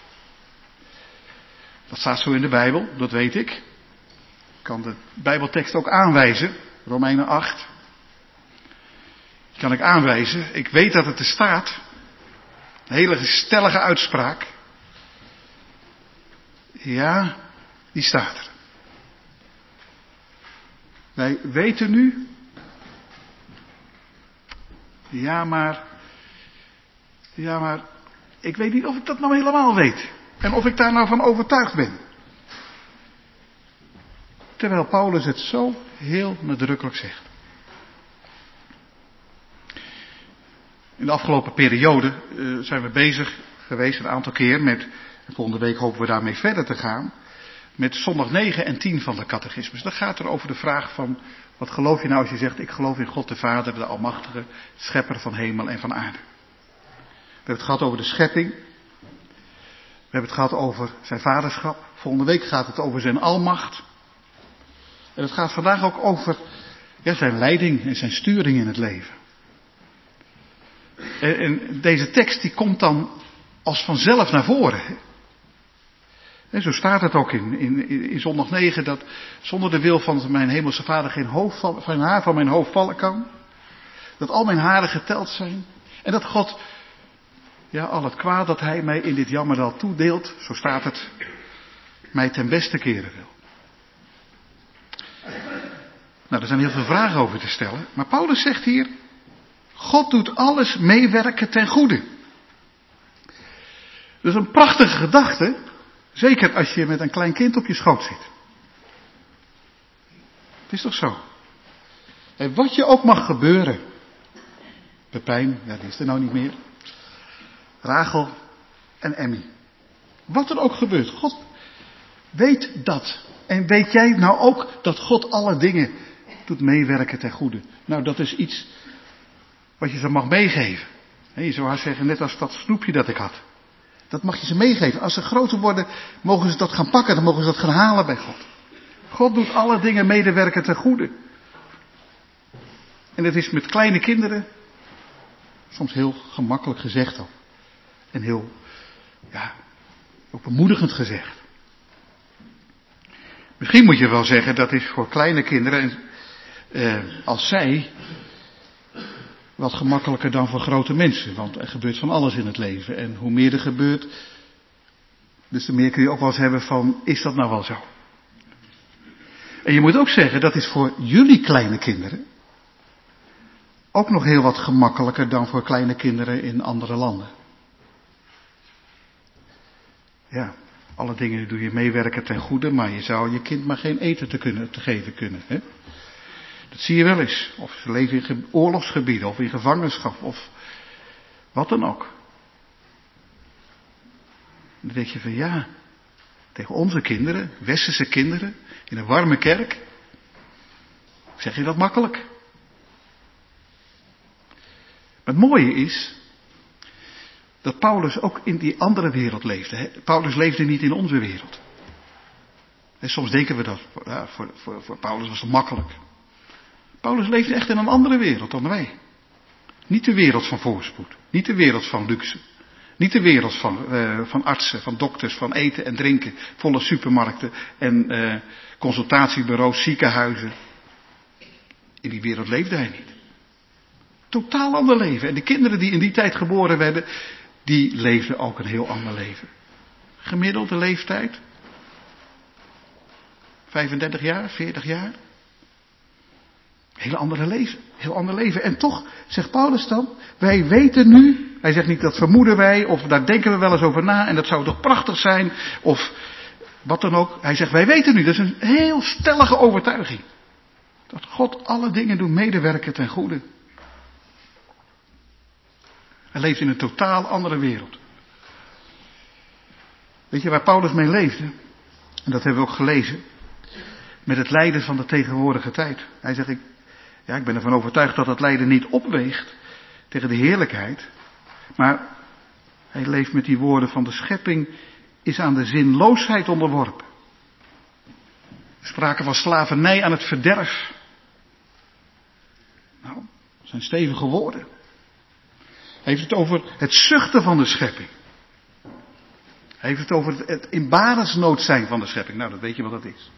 dat staat zo in de Bijbel, dat weet ik. Ik kan de Bijbeltekst ook aanwijzen, Romeinen 8. Die kan ik aanwijzen, ik weet dat het er staat. Een hele stellige uitspraak. Ja, die staat er. Wij weten nu. Ja, maar ik weet niet of ik dat nou helemaal weet. En of ik daar nou van overtuigd ben. Terwijl Paulus het zo heel nadrukkelijk zegt. In de afgelopen periode zijn we bezig geweest een aantal keer met, en volgende week hopen we daarmee verder te gaan, met zondag 9 en 10 van de catechismus. Dat gaat er over de vraag van, wat geloof je nou als je zegt, ik geloof in God de Vader, de Almachtige, schepper van hemel en van aarde. We hebben het gehad over de schepping. We hebben het gehad over zijn vaderschap. Volgende week gaat het over zijn almacht. En het gaat vandaag ook over zijn leiding en zijn sturing in het leven. En deze tekst die komt dan als vanzelf naar voren. En zo staat het ook in zondag 9, dat zonder de wil van mijn hemelse Vader geen haar van mijn hoofd vallen kan. Dat al mijn haren geteld zijn. En dat God, ja, al het kwaad dat hij mij in dit jammerdal toedeelt, zo staat het, mij ten beste keren wil. Nou, er zijn heel veel vragen over te stellen. Maar Paulus zegt hier, God doet alles meewerken ten goede. Dus een prachtige gedachte, zeker als je met een klein kind op je schoot zit. Het is toch zo? En wat je ook mag gebeuren. Pepijn, ja, die is er nou niet meer. Rachel en Emmy. Wat er ook gebeurt, God weet dat. En weet jij nou ook dat God alle dingen doet meewerken ten goede? Nou, dat is iets wat je ze mag meegeven. Je zou haast zeggen, net als dat snoepje dat ik had. Dat mag je ze meegeven. Als ze groter worden, mogen ze dat gaan pakken. Dan mogen ze dat gaan halen bij God. God doet alle dingen medewerken ten goede. En het is met kleine kinderen soms heel gemakkelijk gezegd ook. En heel, ja, ook bemoedigend gezegd. Misschien moet je wel zeggen, dat is voor kleine kinderen, als zij, wat gemakkelijker dan voor grote mensen. Want er gebeurt van alles in het leven. En hoe meer er gebeurt, dus te meer kun je ook wel eens hebben van, is dat nou wel zo? En je moet ook zeggen, dat is voor jullie kleine kinderen ook nog heel wat gemakkelijker dan voor kleine kinderen in andere landen. Ja, alle dingen doe je meewerken ten goede, maar je zou je kind maar geen eten te geven kunnen. Hè? Dat zie je wel eens. Of ze leven in oorlogsgebieden, of in gevangenschap, of wat dan ook. En dan denk je van ja, tegen onze kinderen, westerse kinderen, in een warme kerk, zeg je dat makkelijk. Maar het mooie is dat Paulus ook in die andere wereld leefde. Hè? Paulus leefde niet in onze wereld. En soms denken we dat, ja, voor Paulus was het makkelijk. Paulus leefde echt in een andere wereld dan wij. Niet de wereld van voorspoed. Niet de wereld van luxe. Niet de wereld van artsen, van dokters, van eten en drinken. Volle supermarkten en consultatiebureaus, ziekenhuizen. In die wereld leefde hij niet. Totaal ander leven. En de kinderen die in die tijd geboren werden, die leefden ook een heel ander leven. Gemiddelde leeftijd. 35 jaar, 40 jaar. Heel ander leven. Heel ander leven. En toch, zegt Paulus dan, wij weten nu, hij zegt niet dat vermoeden wij, of daar denken we wel eens over na, en dat zou toch prachtig zijn, of wat dan ook. Hij zegt, wij weten nu, dat is een heel stellige overtuiging. Dat God alle dingen doet medewerken ten goede. Hij leeft in een totaal andere wereld. Weet je waar Paulus mee leefde? En dat hebben we ook gelezen. Met het lijden van de tegenwoordige tijd. Hij zegt, ik ben ervan overtuigd dat dat lijden niet opweegt tegen de heerlijkheid. Maar hij leeft met die woorden van de schepping is aan de zinloosheid onderworpen. Sprake van slavernij aan het verderf. Nou, dat zijn stevige woorden. Hij heeft het over het zuchten van de schepping. Hij heeft het over het in barensnood zijn van de schepping. Nou, dat weet je wat dat is.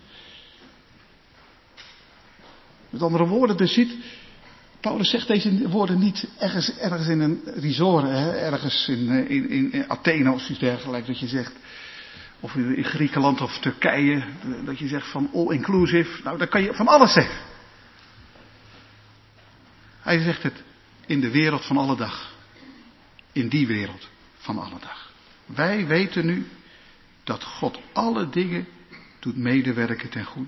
Met andere woorden, Paulus zegt deze woorden niet ergens in een resort, ergens in Athene of iets dergelijks, dat je zegt, of in Griekenland of Turkije, dat je zegt van all inclusive. Nou, dan kan je van alles zeggen. Hij zegt het in de wereld van alle dag. In die wereld van alle dag. Wij weten nu dat God alle dingen doet medewerken ten goede.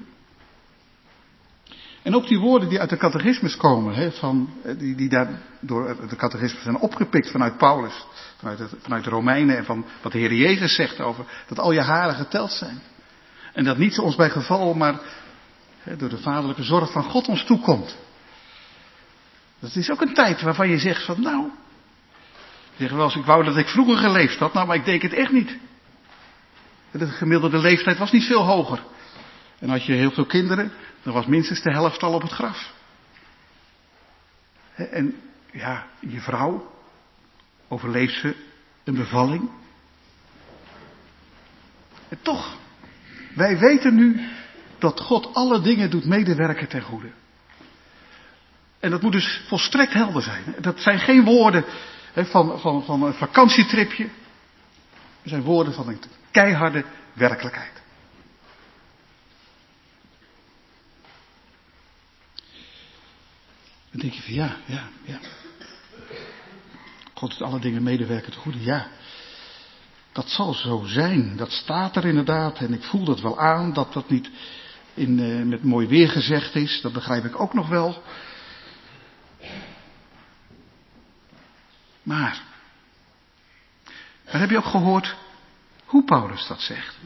En ook die woorden die uit de catechismus komen, die daar door de catechismus zijn opgepikt vanuit Paulus, vanuit de Romeinen en van wat de Heer Jezus zegt over dat al je haren geteld zijn. En dat niet ons bij geval, maar door de vaderlijke zorg van God ons toekomt. Dat is ook een tijd waarvan je zegt van nou, zeggen wel eens, ik wou dat ik vroeger geleefd had, nou maar ik denk het echt niet. De gemiddelde leeftijd was niet veel hoger. En had je heel veel kinderen, dan was minstens de helft al op het graf. En ja, je vrouw, overleeft ze een bevalling? En toch, wij weten nu dat God alle dingen doet medewerken ten goede. En dat moet dus volstrekt helder zijn. Dat zijn geen woorden van een vakantietripje. Dat zijn woorden van een keiharde werkelijkheid. Dan denk je van ja. God doet alle dingen medewerken ten goede. Ja, dat zal zo zijn. Dat staat er inderdaad. En ik voel dat wel aan. Dat dat niet met mooi weer gezegd is. Dat begrijp ik ook nog wel. Maar heb je ook gehoord hoe Paulus dat zegt?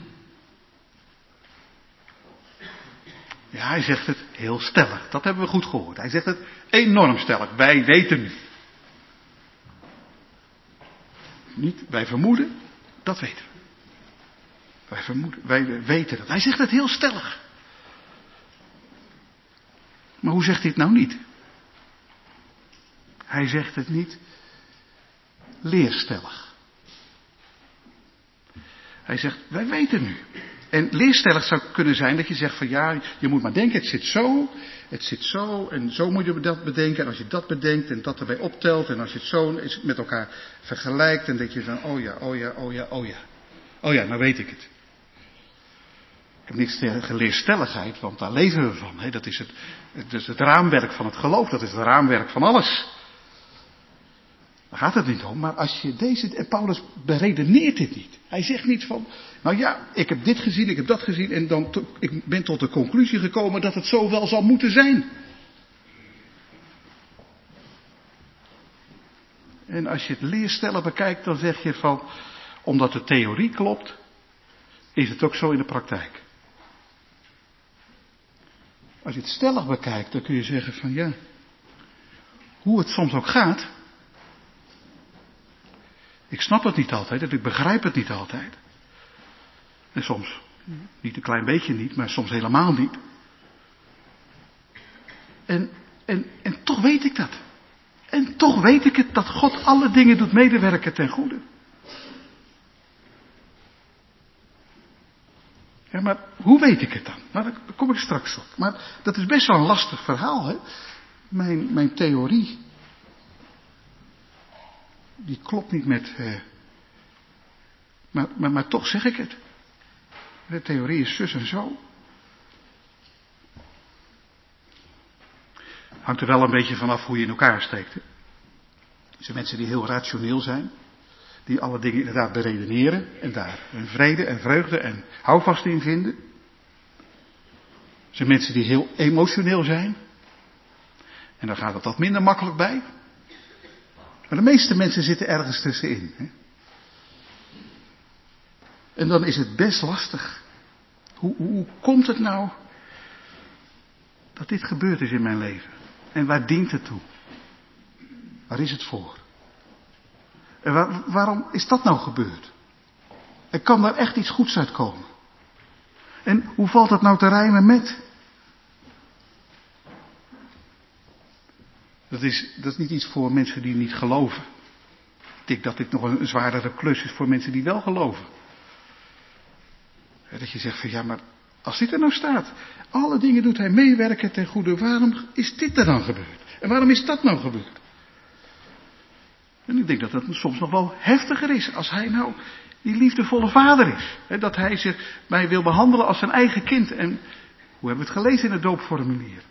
Ja, hij zegt het heel stellig. Dat hebben we goed gehoord. Hij zegt het enorm stellig. Wij weten nu. Niet, wij vermoeden, dat weten we. Wij weten dat. Hij zegt het heel stellig. Maar hoe zegt hij het nou niet? Hij zegt het niet leerstellig. Hij zegt, wij weten nu. En leerstellig zou kunnen zijn dat je zegt van ja, je moet maar denken, het zit zo en zo moet je dat bedenken. En als je dat bedenkt en dat erbij optelt en als je het zo met elkaar vergelijkt, dan denk je van oh ja, nou weet ik het. Ik heb niks tegen leerstelligheid, want daar leven we van. Hè? Dat is het raamwerk van het geloof, dat is het raamwerk van alles. Daar gaat het niet om, maar als je en Paulus beredeneert dit niet. Hij zegt niet van, nou ja, ik heb dit gezien, ik heb dat gezien en ik ben tot de conclusie gekomen dat het zo wel zal moeten zijn. En als je het leerstellig bekijkt, dan zeg je van, omdat de theorie klopt, is het ook zo in de praktijk. Als je het stellig bekijkt, dan kun je zeggen van ja, hoe het soms ook gaat. Ik snap het niet altijd en ik begrijp het niet altijd. En soms, niet een klein beetje niet, maar soms helemaal niet. En toch weet ik dat. En toch weet ik het, dat God alle dingen doet medewerken ten goede. Ja, maar hoe weet ik het dan? Nou, daar kom ik straks op. Maar dat is best wel een lastig verhaal, hè. Mijn theorie, die klopt niet met... Maar toch zeg ik het. De theorie is zus en zo. Hangt er wel een beetje vanaf hoe je in elkaar steekt. Hè? Er zijn mensen die heel rationeel zijn. Die alle dingen inderdaad beredeneren. En daar hun vrede en vreugde en houvast in vinden. Er zijn mensen die heel emotioneel zijn. En dan gaat het wat minder makkelijk bij. Maar de meeste mensen zitten ergens tussenin. Hè? En dan is het best lastig. Hoe komt het nou dat dit gebeurd is in mijn leven? En waar dient het toe? Waar is het voor? En waarom is dat nou gebeurd? En kan daar echt iets goeds uitkomen? En hoe valt het nou te rijmen met? Dat is niet iets voor mensen die niet geloven. Ik denk dat dit nog een zwaardere klus is voor mensen die wel geloven. Dat je zegt van ja, maar als dit er nou staat, alle dingen doet hij meewerken ten goede, waarom is dit er dan gebeurd? En waarom is dat nou gebeurd? En ik denk dat dat soms nog wel heftiger is als hij nou die liefdevolle vader is. Dat hij mij wil behandelen als zijn eigen kind. En hoe hebben we het gelezen in het doopformulier?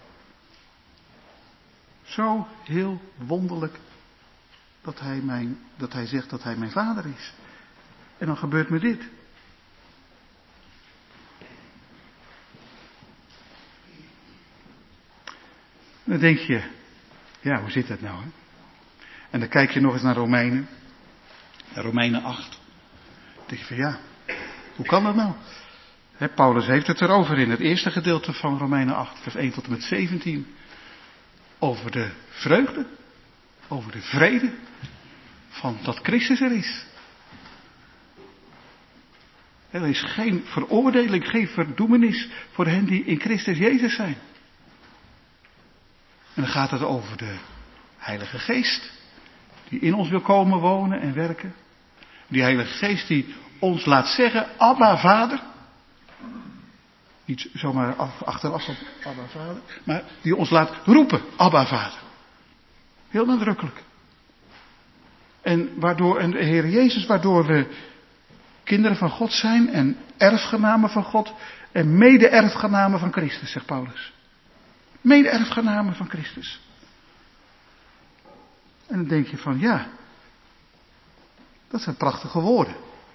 Zo heel wonderlijk dat hij zegt dat hij mijn vader is. En dan gebeurt me dit. Dan denk je, ja, hoe zit dat nou? Hè? En dan kijk je nog eens naar Romeinen 8. Dan denk je van ja, hoe kan dat nou? Paulus heeft het erover in het eerste gedeelte van Romeinen 8, vers 1 tot en met 17. Over de vreugde, over de vrede van dat Christus er is. Er is geen veroordeling, geen verdoemenis voor hen die in Christus Jezus zijn. En dan gaat het over de Heilige Geest, die in ons wil komen wonen en werken. Die Heilige Geest die ons laat zeggen, Abba Vader. Niet zomaar achteraf, Abba Vader, maar die ons laat roepen, Abba Vader. Heel nadrukkelijk. En de Heer Jezus, waardoor we kinderen van God zijn en erfgenamen van God en mede-erfgenamen van Christus, zegt Paulus. Mede-erfgenamen van Christus. En dan denk je van ja, dat zijn prachtige woorden.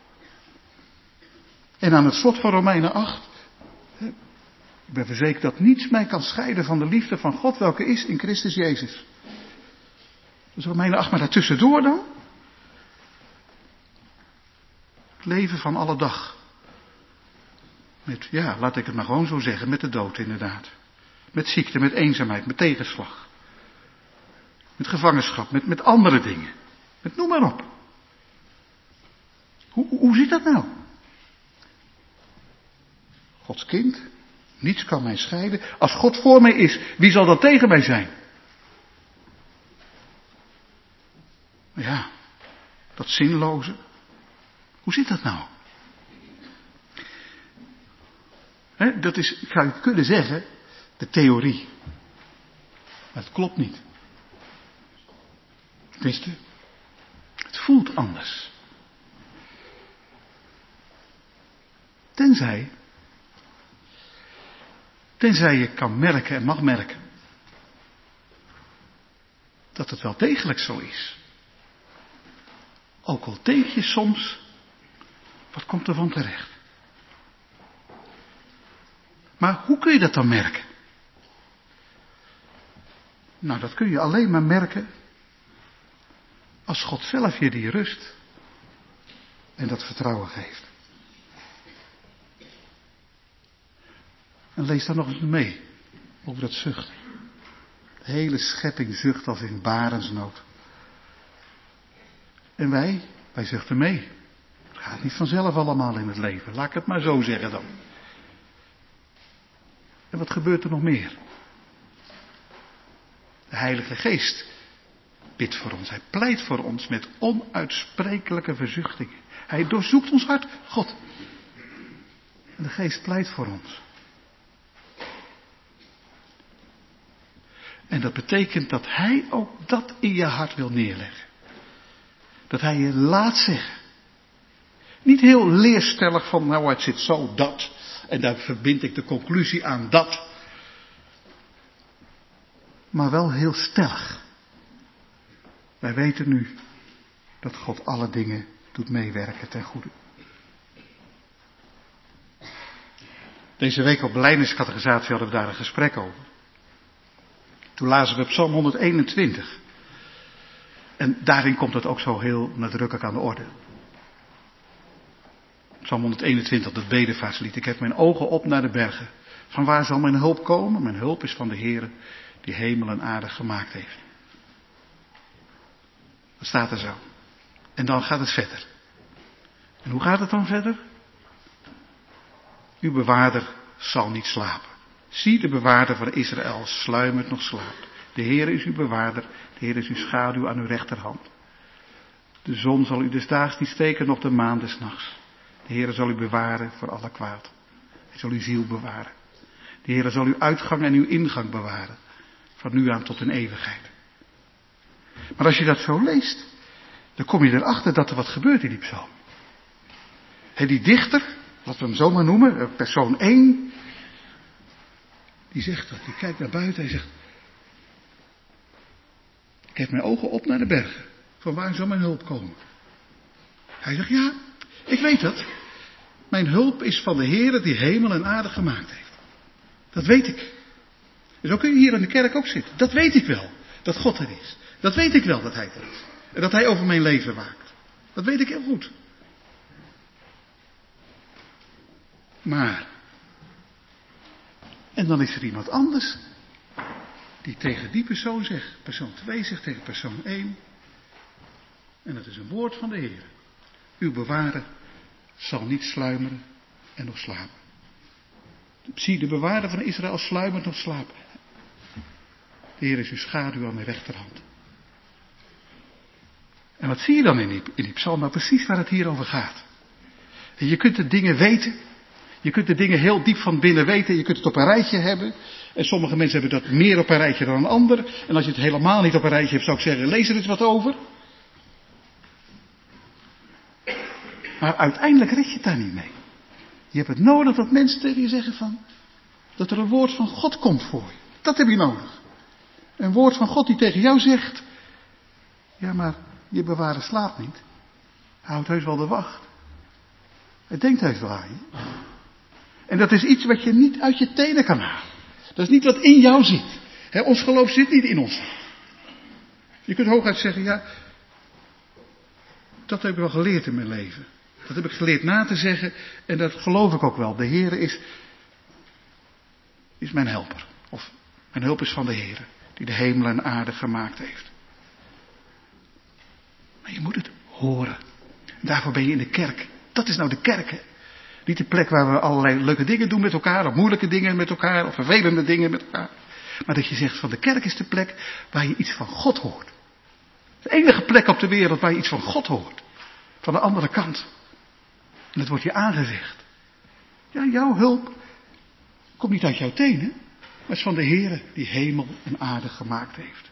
En aan het slot van Romeinen 8, ik ben verzekerd dat niets mij kan scheiden van de liefde van God, welke is in Christus Jezus. Dus Romeinen 8, maar daartussendoor dan? Het leven van alle dag. Met, ja, laat ik het maar gewoon zo zeggen, met de dood inderdaad. Met ziekte, met eenzaamheid, met tegenslag. Met gevangenschap, met andere dingen. Met noem maar op. Hoe zit dat nou? Gods kind, niets kan mij scheiden. Als God voor mij is, wie zal dan tegen mij zijn? Ja, dat zinloze. Hoe zit dat nou? Dat is, ik zou kunnen zeggen, de theorie. Maar het klopt niet. Tenminste, het voelt anders. Tenzij je kan merken en mag merken dat het wel degelijk zo is. Ook al denk je soms, wat komt er van terecht? Maar hoe kun je dat dan merken? Nou, dat kun je alleen maar merken als God zelf je die rust en dat vertrouwen geeft. En lees daar nog eens mee over dat zucht. De hele schepping zucht als in barensnood. En wij zuchten mee. Het gaat niet vanzelf allemaal in het leven. Laat ik het maar zo zeggen dan. En wat gebeurt er nog meer? De Heilige Geest bidt voor ons. Hij pleit voor ons met onuitsprekelijke verzuchtingen. Hij doorzoekt ons hart. God. En de Geest pleit voor ons. En dat betekent dat Hij ook dat in je hart wil neerleggen. Dat Hij je laat zeggen. Niet heel leerstellig van, nou het zit zo dat. En daar verbind ik de conclusie aan dat. Maar wel heel stellig. Wij weten nu dat God alle dingen doet meewerken ten goede. Deze week op Belijdeniscatechisatie hadden we daar een gesprek over. Toen lazen we Psalm 121. En daarin komt het ook zo heel nadrukkelijk aan de orde. Psalm 121, dat bedevaartslied. Ik heb mijn ogen op naar de bergen. Van waar zal mijn hulp komen? Mijn hulp is van de Heere die hemel en aarde gemaakt heeft. Dat staat er zo. En dan gaat het verder. En hoe gaat het dan verder? Uw bewaarder zal niet slapen. Zie, de bewaarder van Israël sluimert nog slaapt. De Heer is uw bewaarder, de Heer is uw schaduw aan uw rechterhand. De zon zal u des daags niet steken, nog de maan des nachts. De Heer zal u bewaren voor alle kwaad. Hij zal uw ziel bewaren. De Heer zal uw uitgang en uw ingang bewaren. Van nu aan tot in eeuwigheid. Maar als je dat zo leest, dan kom je erachter dat er wat gebeurt in die psalm. Die dichter, laten we hem zo maar noemen, persoon 1, die zegt dat, die kijkt naar buiten en zegt, ik heb mijn ogen op naar de bergen, van waar zal mijn hulp komen? Hij zegt, ja, ik weet dat. Mijn hulp is van de Heere die hemel en aarde gemaakt heeft. Dat weet ik. En zo kun je hier in de kerk ook zitten. Dat weet ik wel, dat God er is. Dat weet ik wel dat Hij er is. En dat Hij over mijn leven waakt. Dat weet ik heel goed. Maar, en dan is er iemand anders die tegen die persoon zegt, persoon 2 zegt tegen persoon 1, en dat is een woord van de Heer. Uw bewaarder zal niet sluimeren en nog slapen. Zie, de bewaarder van Israël sluimert nog slapen. De Heer is uw schaduw aan mijn rechterhand. En wat zie je dan in die psalm? Nou precies waar het hier over gaat. En je kunt de dingen weten. Je kunt de dingen heel diep van binnen weten. Je kunt het op een rijtje hebben. En sommige mensen hebben dat meer op een rijtje dan een ander. En als je het helemaal niet op een rijtje hebt, zou ik zeggen, lees er eens wat over. Maar uiteindelijk red je het daar niet mee. Je hebt het nodig dat mensen tegen je zeggen van, dat er een woord van God komt voor je. Dat heb je nodig. Een woord van God die tegen jou zegt, ja maar je bewaren slaapt niet. Hij houdt heus wel de wacht. Hij denkt heus wel aan je. En dat is iets wat je niet uit je tenen kan halen. Dat is niet wat in jou zit. Ons geloof zit niet in ons. Je kunt hooguit zeggen, ja, dat heb ik wel geleerd in mijn leven. Dat heb ik geleerd na te zeggen en dat geloof ik ook wel. De Heere is mijn helper. Of mijn hulp is van de Heere, die de hemel en aarde gemaakt heeft. Maar je moet het horen. En daarvoor ben je in de kerk. Dat is nou de kerk, hè? Niet de plek waar we allerlei leuke dingen doen met elkaar, of moeilijke dingen met elkaar, of vervelende dingen met elkaar. Maar dat je zegt van de kerk is de plek waar je iets van God hoort. De enige plek op de wereld waar je iets van God hoort. Van de andere kant. En dat wordt je aangezegd. Ja, jouw hulp komt niet uit jouw tenen, maar is van de Heere die hemel en aarde gemaakt heeft.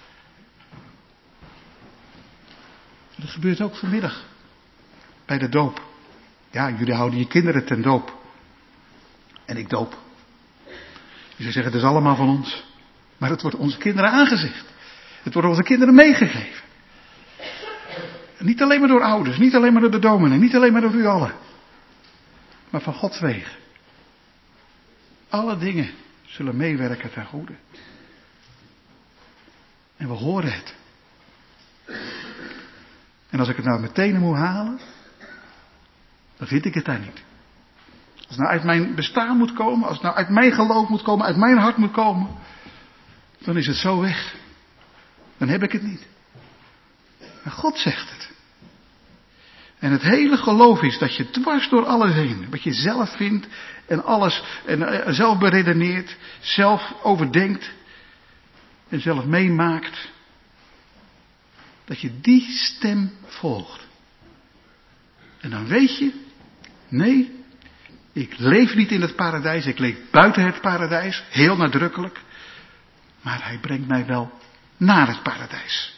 En dat gebeurt ook vanmiddag. Bij de doop. Ja, jullie houden je kinderen ten doop. En ik doop. Je zou zeggen, het is allemaal van ons. Maar het wordt onze kinderen aangezegd. Het wordt onze kinderen meegegeven. En niet alleen maar door ouders, niet alleen maar door de dominee, niet alleen maar door u allen. Maar van Gods wegen. Alle dingen zullen meewerken ten goede. En we horen het. En als ik het nou meteen moet halen, dan vind ik het daar niet. Als het nou uit mijn bestaan moet komen, als het nou uit mijn geloof moet komen, uit mijn hart moet komen, dan is het zo weg. Dan heb ik het niet. Maar God zegt het. En het hele geloof is dat je dwars door alles heen, wat je zelf vindt en alles, en zelf beredeneert, zelf overdenkt en zelf meemaakt, dat je die stem volgt. En dan weet je, nee, ik leef niet in het paradijs, ik leef buiten het paradijs, heel nadrukkelijk, maar hij brengt mij wel naar het paradijs.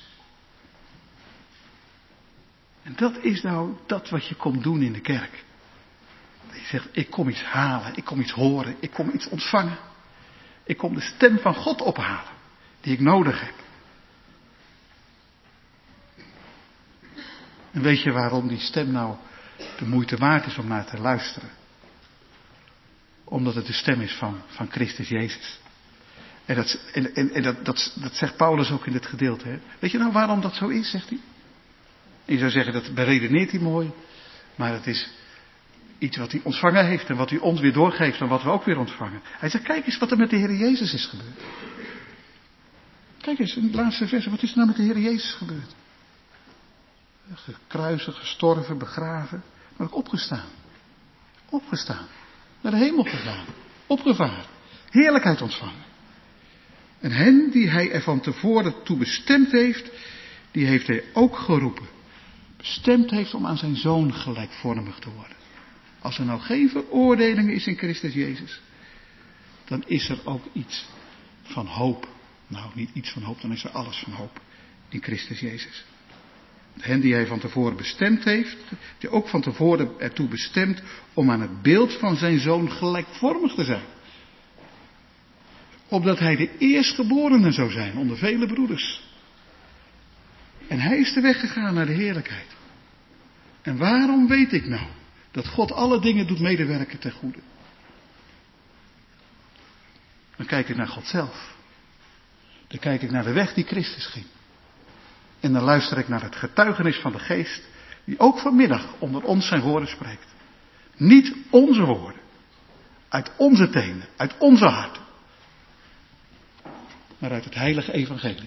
En dat is nou dat wat je komt doen in de kerk. Dat je zegt, ik kom iets halen, ik kom iets horen, ik kom iets ontvangen. Ik kom de stem van God ophalen, die ik nodig heb. En weet je waarom die stem nou de moeite waard is om naar te luisteren? Omdat het de stem is van Christus Jezus. En dat zegt Paulus ook in dit gedeelte. Hè? Weet je nou waarom dat zo is, zegt hij? En je zou zeggen, dat beredeneert hij mooi. Maar het is iets wat hij ontvangen heeft en wat hij ons weer doorgeeft en wat we ook weer ontvangen. Hij zegt, kijk eens wat er met de Heer Jezus is gebeurd. Kijk eens, in het laatste vers, wat is er nou met de Heer Jezus gebeurd? Gekruisigd, gestorven, begraven, maar ook opgestaan. Opgestaan. Naar de hemel gegaan. Opgevaren. Heerlijkheid ontvangen. En hen die hij er van tevoren toe bestemd heeft, die heeft hij ook geroepen. Bestemd heeft om aan zijn zoon gelijkvormig te worden. Als er nou geen veroordeling is in Christus Jezus, dan is er ook iets van hoop. Nou, niet iets van hoop, dan is er alles van hoop in Christus Jezus. Hen die hij van tevoren bestemd heeft, die ook van tevoren ertoe bestemd om aan het beeld van zijn zoon gelijkvormig te zijn. Opdat hij de eerstgeborene zou zijn onder vele broeders. En hij is de weg gegaan naar de heerlijkheid. En waarom weet ik nou dat God alle dingen doet medewerken ten goede? Dan kijk ik naar God zelf. Dan kijk ik naar de weg die Christus ging. En dan luister ik naar het getuigenis van de Geest, die ook vanmiddag onder ons zijn woorden spreekt. Niet onze woorden, uit onze tenen, uit onze harten, maar uit het heilige evangelie.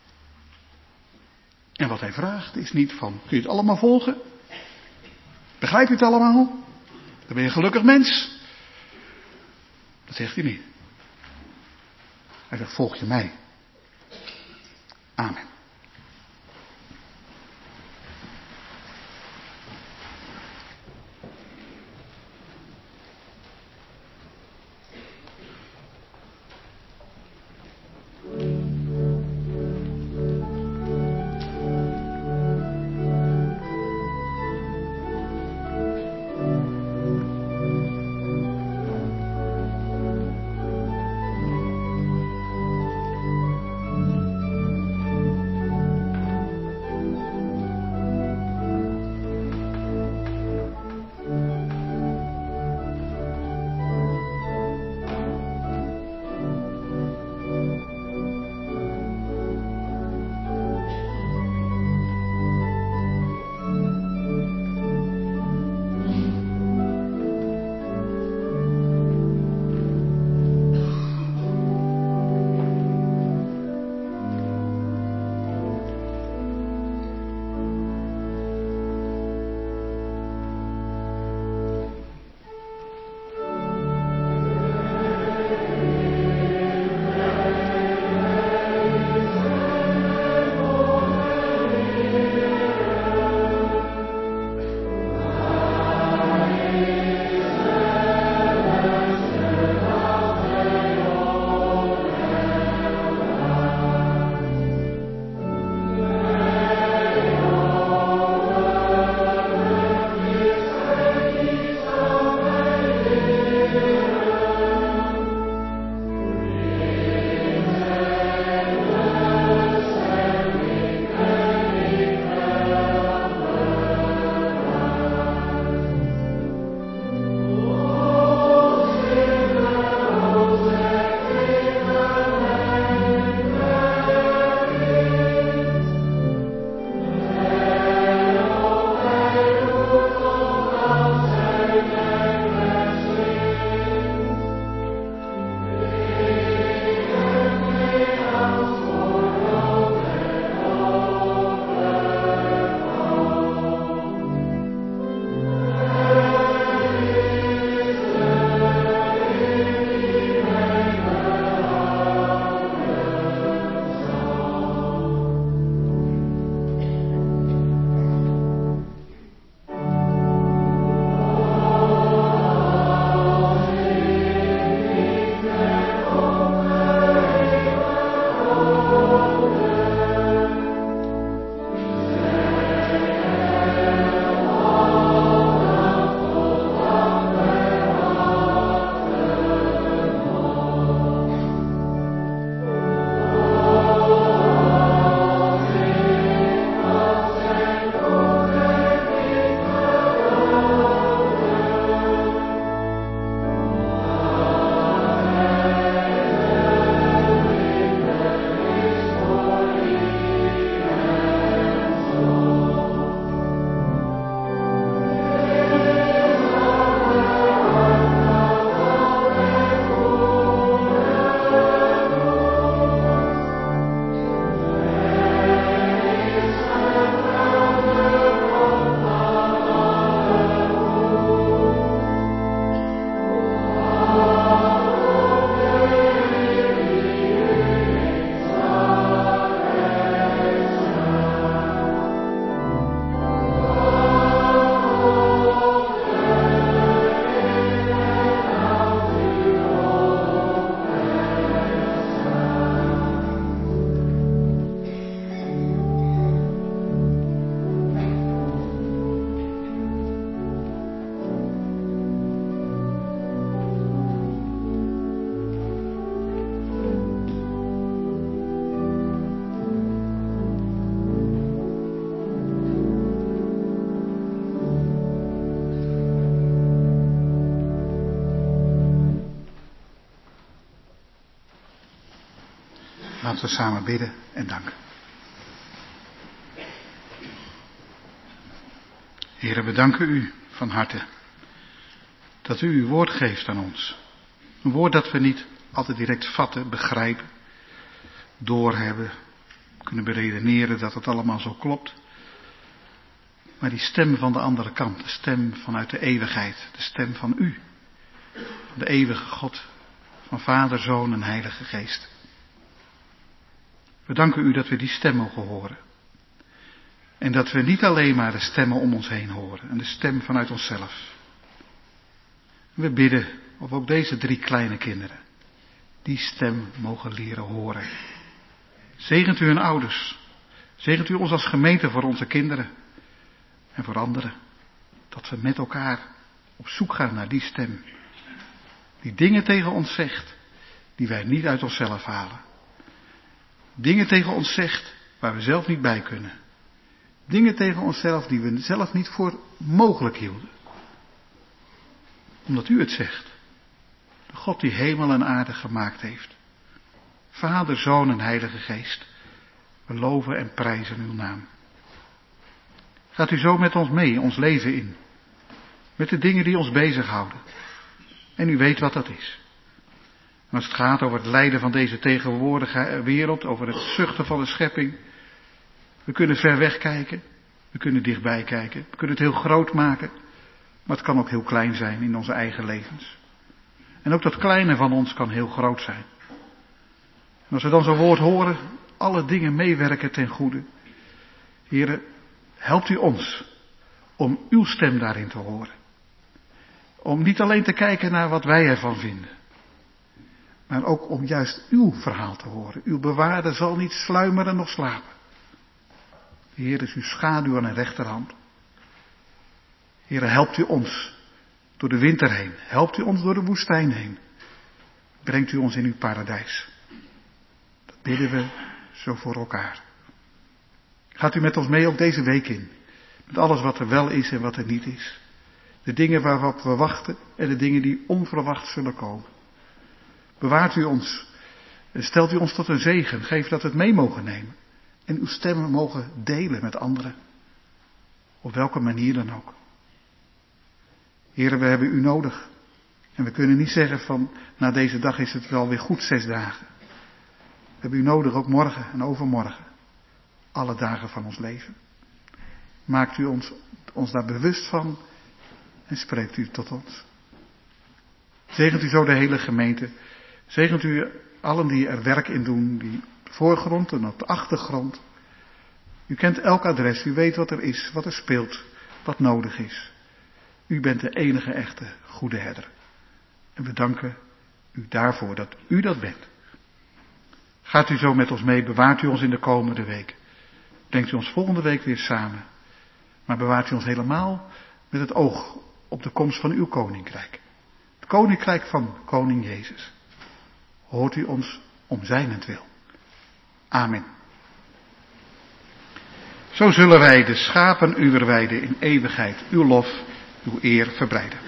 En wat hij vraagt is niet van, kun je het allemaal volgen? Begrijp je het allemaal? Dan ben je een gelukkig mens. Dat zegt hij niet. Hij zegt, volg je mij. Amen. als we samen bidden en danken. Heere, we danken u van harte dat u uw woord geeft aan ons. Een woord dat we niet altijd direct vatten, begrijpen, doorhebben, kunnen beredeneren dat het allemaal zo klopt. Maar die stem van de andere kant, de stem vanuit de eeuwigheid, de stem van u, van de eeuwige God, van Vader, Zoon en Heilige Geest. We danken u dat we die stem mogen horen. En dat we niet alleen maar de stemmen om ons heen horen en de stem vanuit onszelf. We bidden of ook deze 3 kleine kinderen die stem mogen leren horen. Zegent u hun ouders. Zegent u ons als gemeente voor onze kinderen en voor anderen. Dat we met elkaar op zoek gaan naar die stem. Die dingen tegen ons zegt die wij niet uit onszelf halen. Dingen tegen ons zegt waar we zelf niet bij kunnen. Dingen tegen onszelf die we zelf niet voor mogelijk hielden. Omdat u het zegt. De God die hemel en aarde gemaakt heeft. Vader, Zoon en Heilige Geest. We loven en prijzen uw naam. Gaat u zo met ons mee, ons leven in. Met de dingen die ons bezighouden. En u weet wat dat is. En als het gaat over het lijden van deze tegenwoordige wereld, over het zuchten van de schepping. We kunnen ver weg kijken, we kunnen dichtbij kijken, we kunnen het heel groot maken. Maar het kan ook heel klein zijn in onze eigen levens. En ook dat kleine van ons kan heel groot zijn. En als we dan zo'n woord horen, alle dingen meewerken ten goede. Heere, helpt u ons om uw stem daarin te horen. Om niet alleen te kijken naar wat wij ervan vinden. Maar ook om juist uw verhaal te horen. Uw bewaarder zal niet sluimeren noch slapen. Heer is uw schaduw aan de rechterhand. Heer, helpt u ons door de winter heen. Helpt u ons door de woestijn heen. Brengt u ons in uw paradijs. Dat bidden we zo voor elkaar. Gaat u met ons mee ook deze week in. Met alles wat er wel is en wat er niet is. De dingen waarop we wachten en de dingen die onverwacht zullen komen. Bewaart u ons. En stelt u ons tot een zegen. Geef dat we het mee mogen nemen. En uw stemmen mogen delen met anderen. Op welke manier dan ook. Heren, we hebben u nodig. En we kunnen niet zeggen van, na deze dag is het wel weer goed 6 dagen. We hebben u nodig ook morgen en overmorgen. Alle dagen van ons leven. Maakt u ons daar bewust van en spreekt u tot ons. Zegent u zo de hele gemeente. Zegent u allen die er werk in doen, die op de voorgrond en op de achtergrond. U kent elk adres, u weet wat er is, wat er speelt, wat nodig is. U bent de enige echte goede herder. En we danken u daarvoor dat u dat bent. Gaat u zo met ons mee, bewaart u ons in de komende week. Brengt u ons volgende week weer samen. Maar bewaart u ons helemaal met het oog op de komst van uw koninkrijk. Het koninkrijk van koning Jezus. Hoort u ons om zijnentwil. Amen. Zo zullen wij de schapen uwer weide in eeuwigheid uw lof, uw eer verbreiden.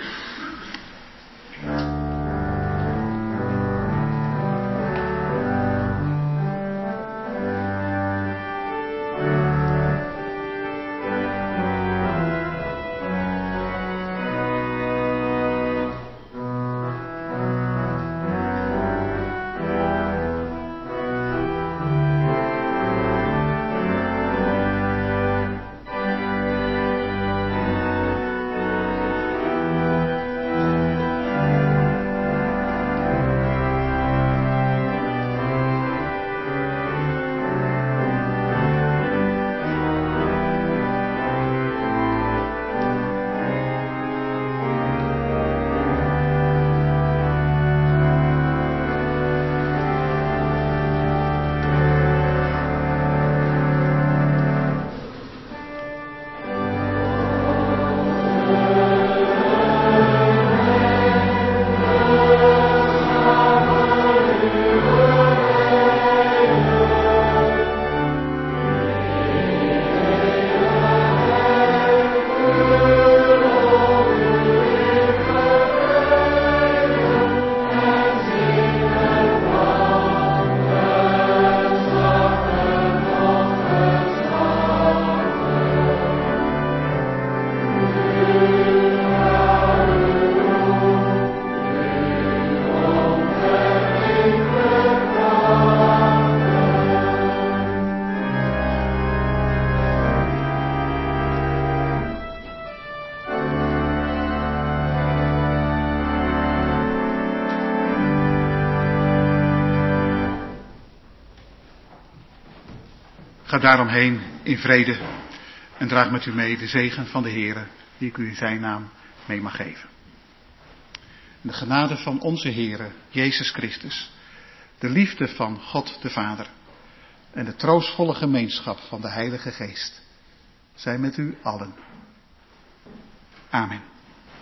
Ga daaromheen in vrede en draag met u mee de zegen van de Heere, die ik u in zijn naam mee mag geven. De genade van onze Heere, Jezus Christus, de liefde van God de Vader en de troostvolle gemeenschap van de Heilige Geest zijn met u allen. Amen.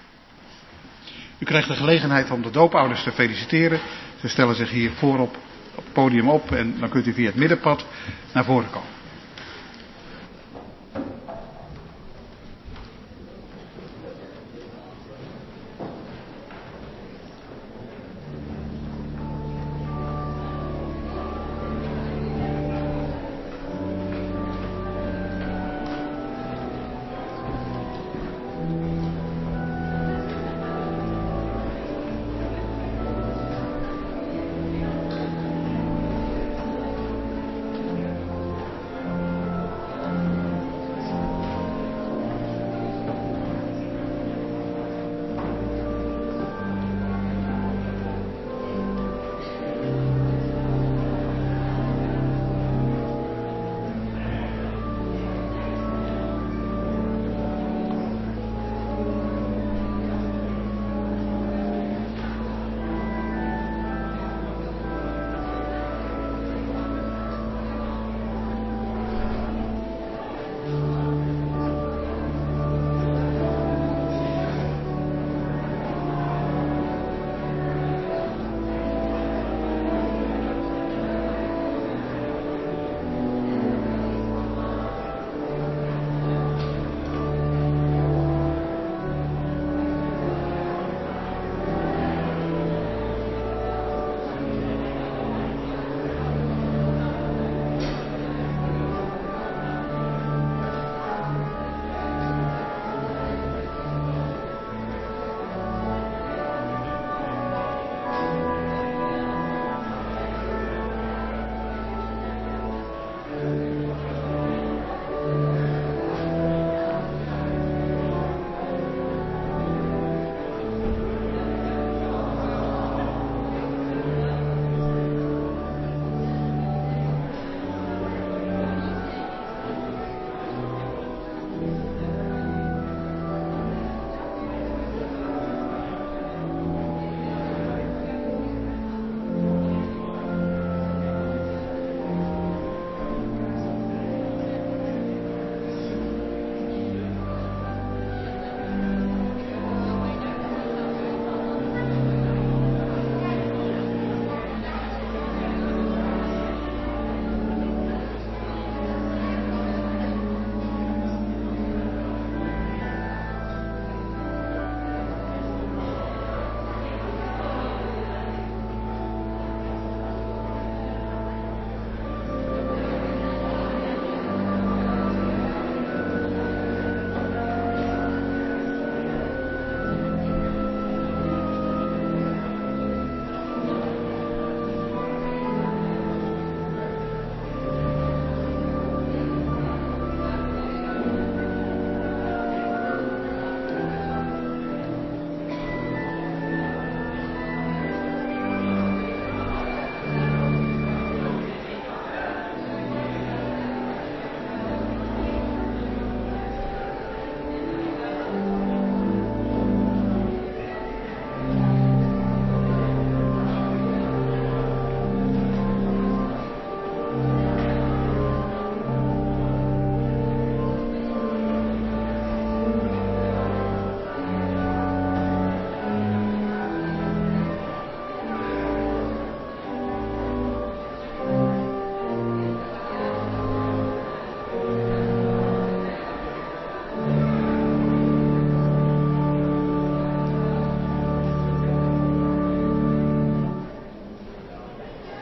U krijgt de gelegenheid om de doopouders te feliciteren. Ze stellen zich hier voorop op het podium op en dan kunt u via het middenpad naar voren komen.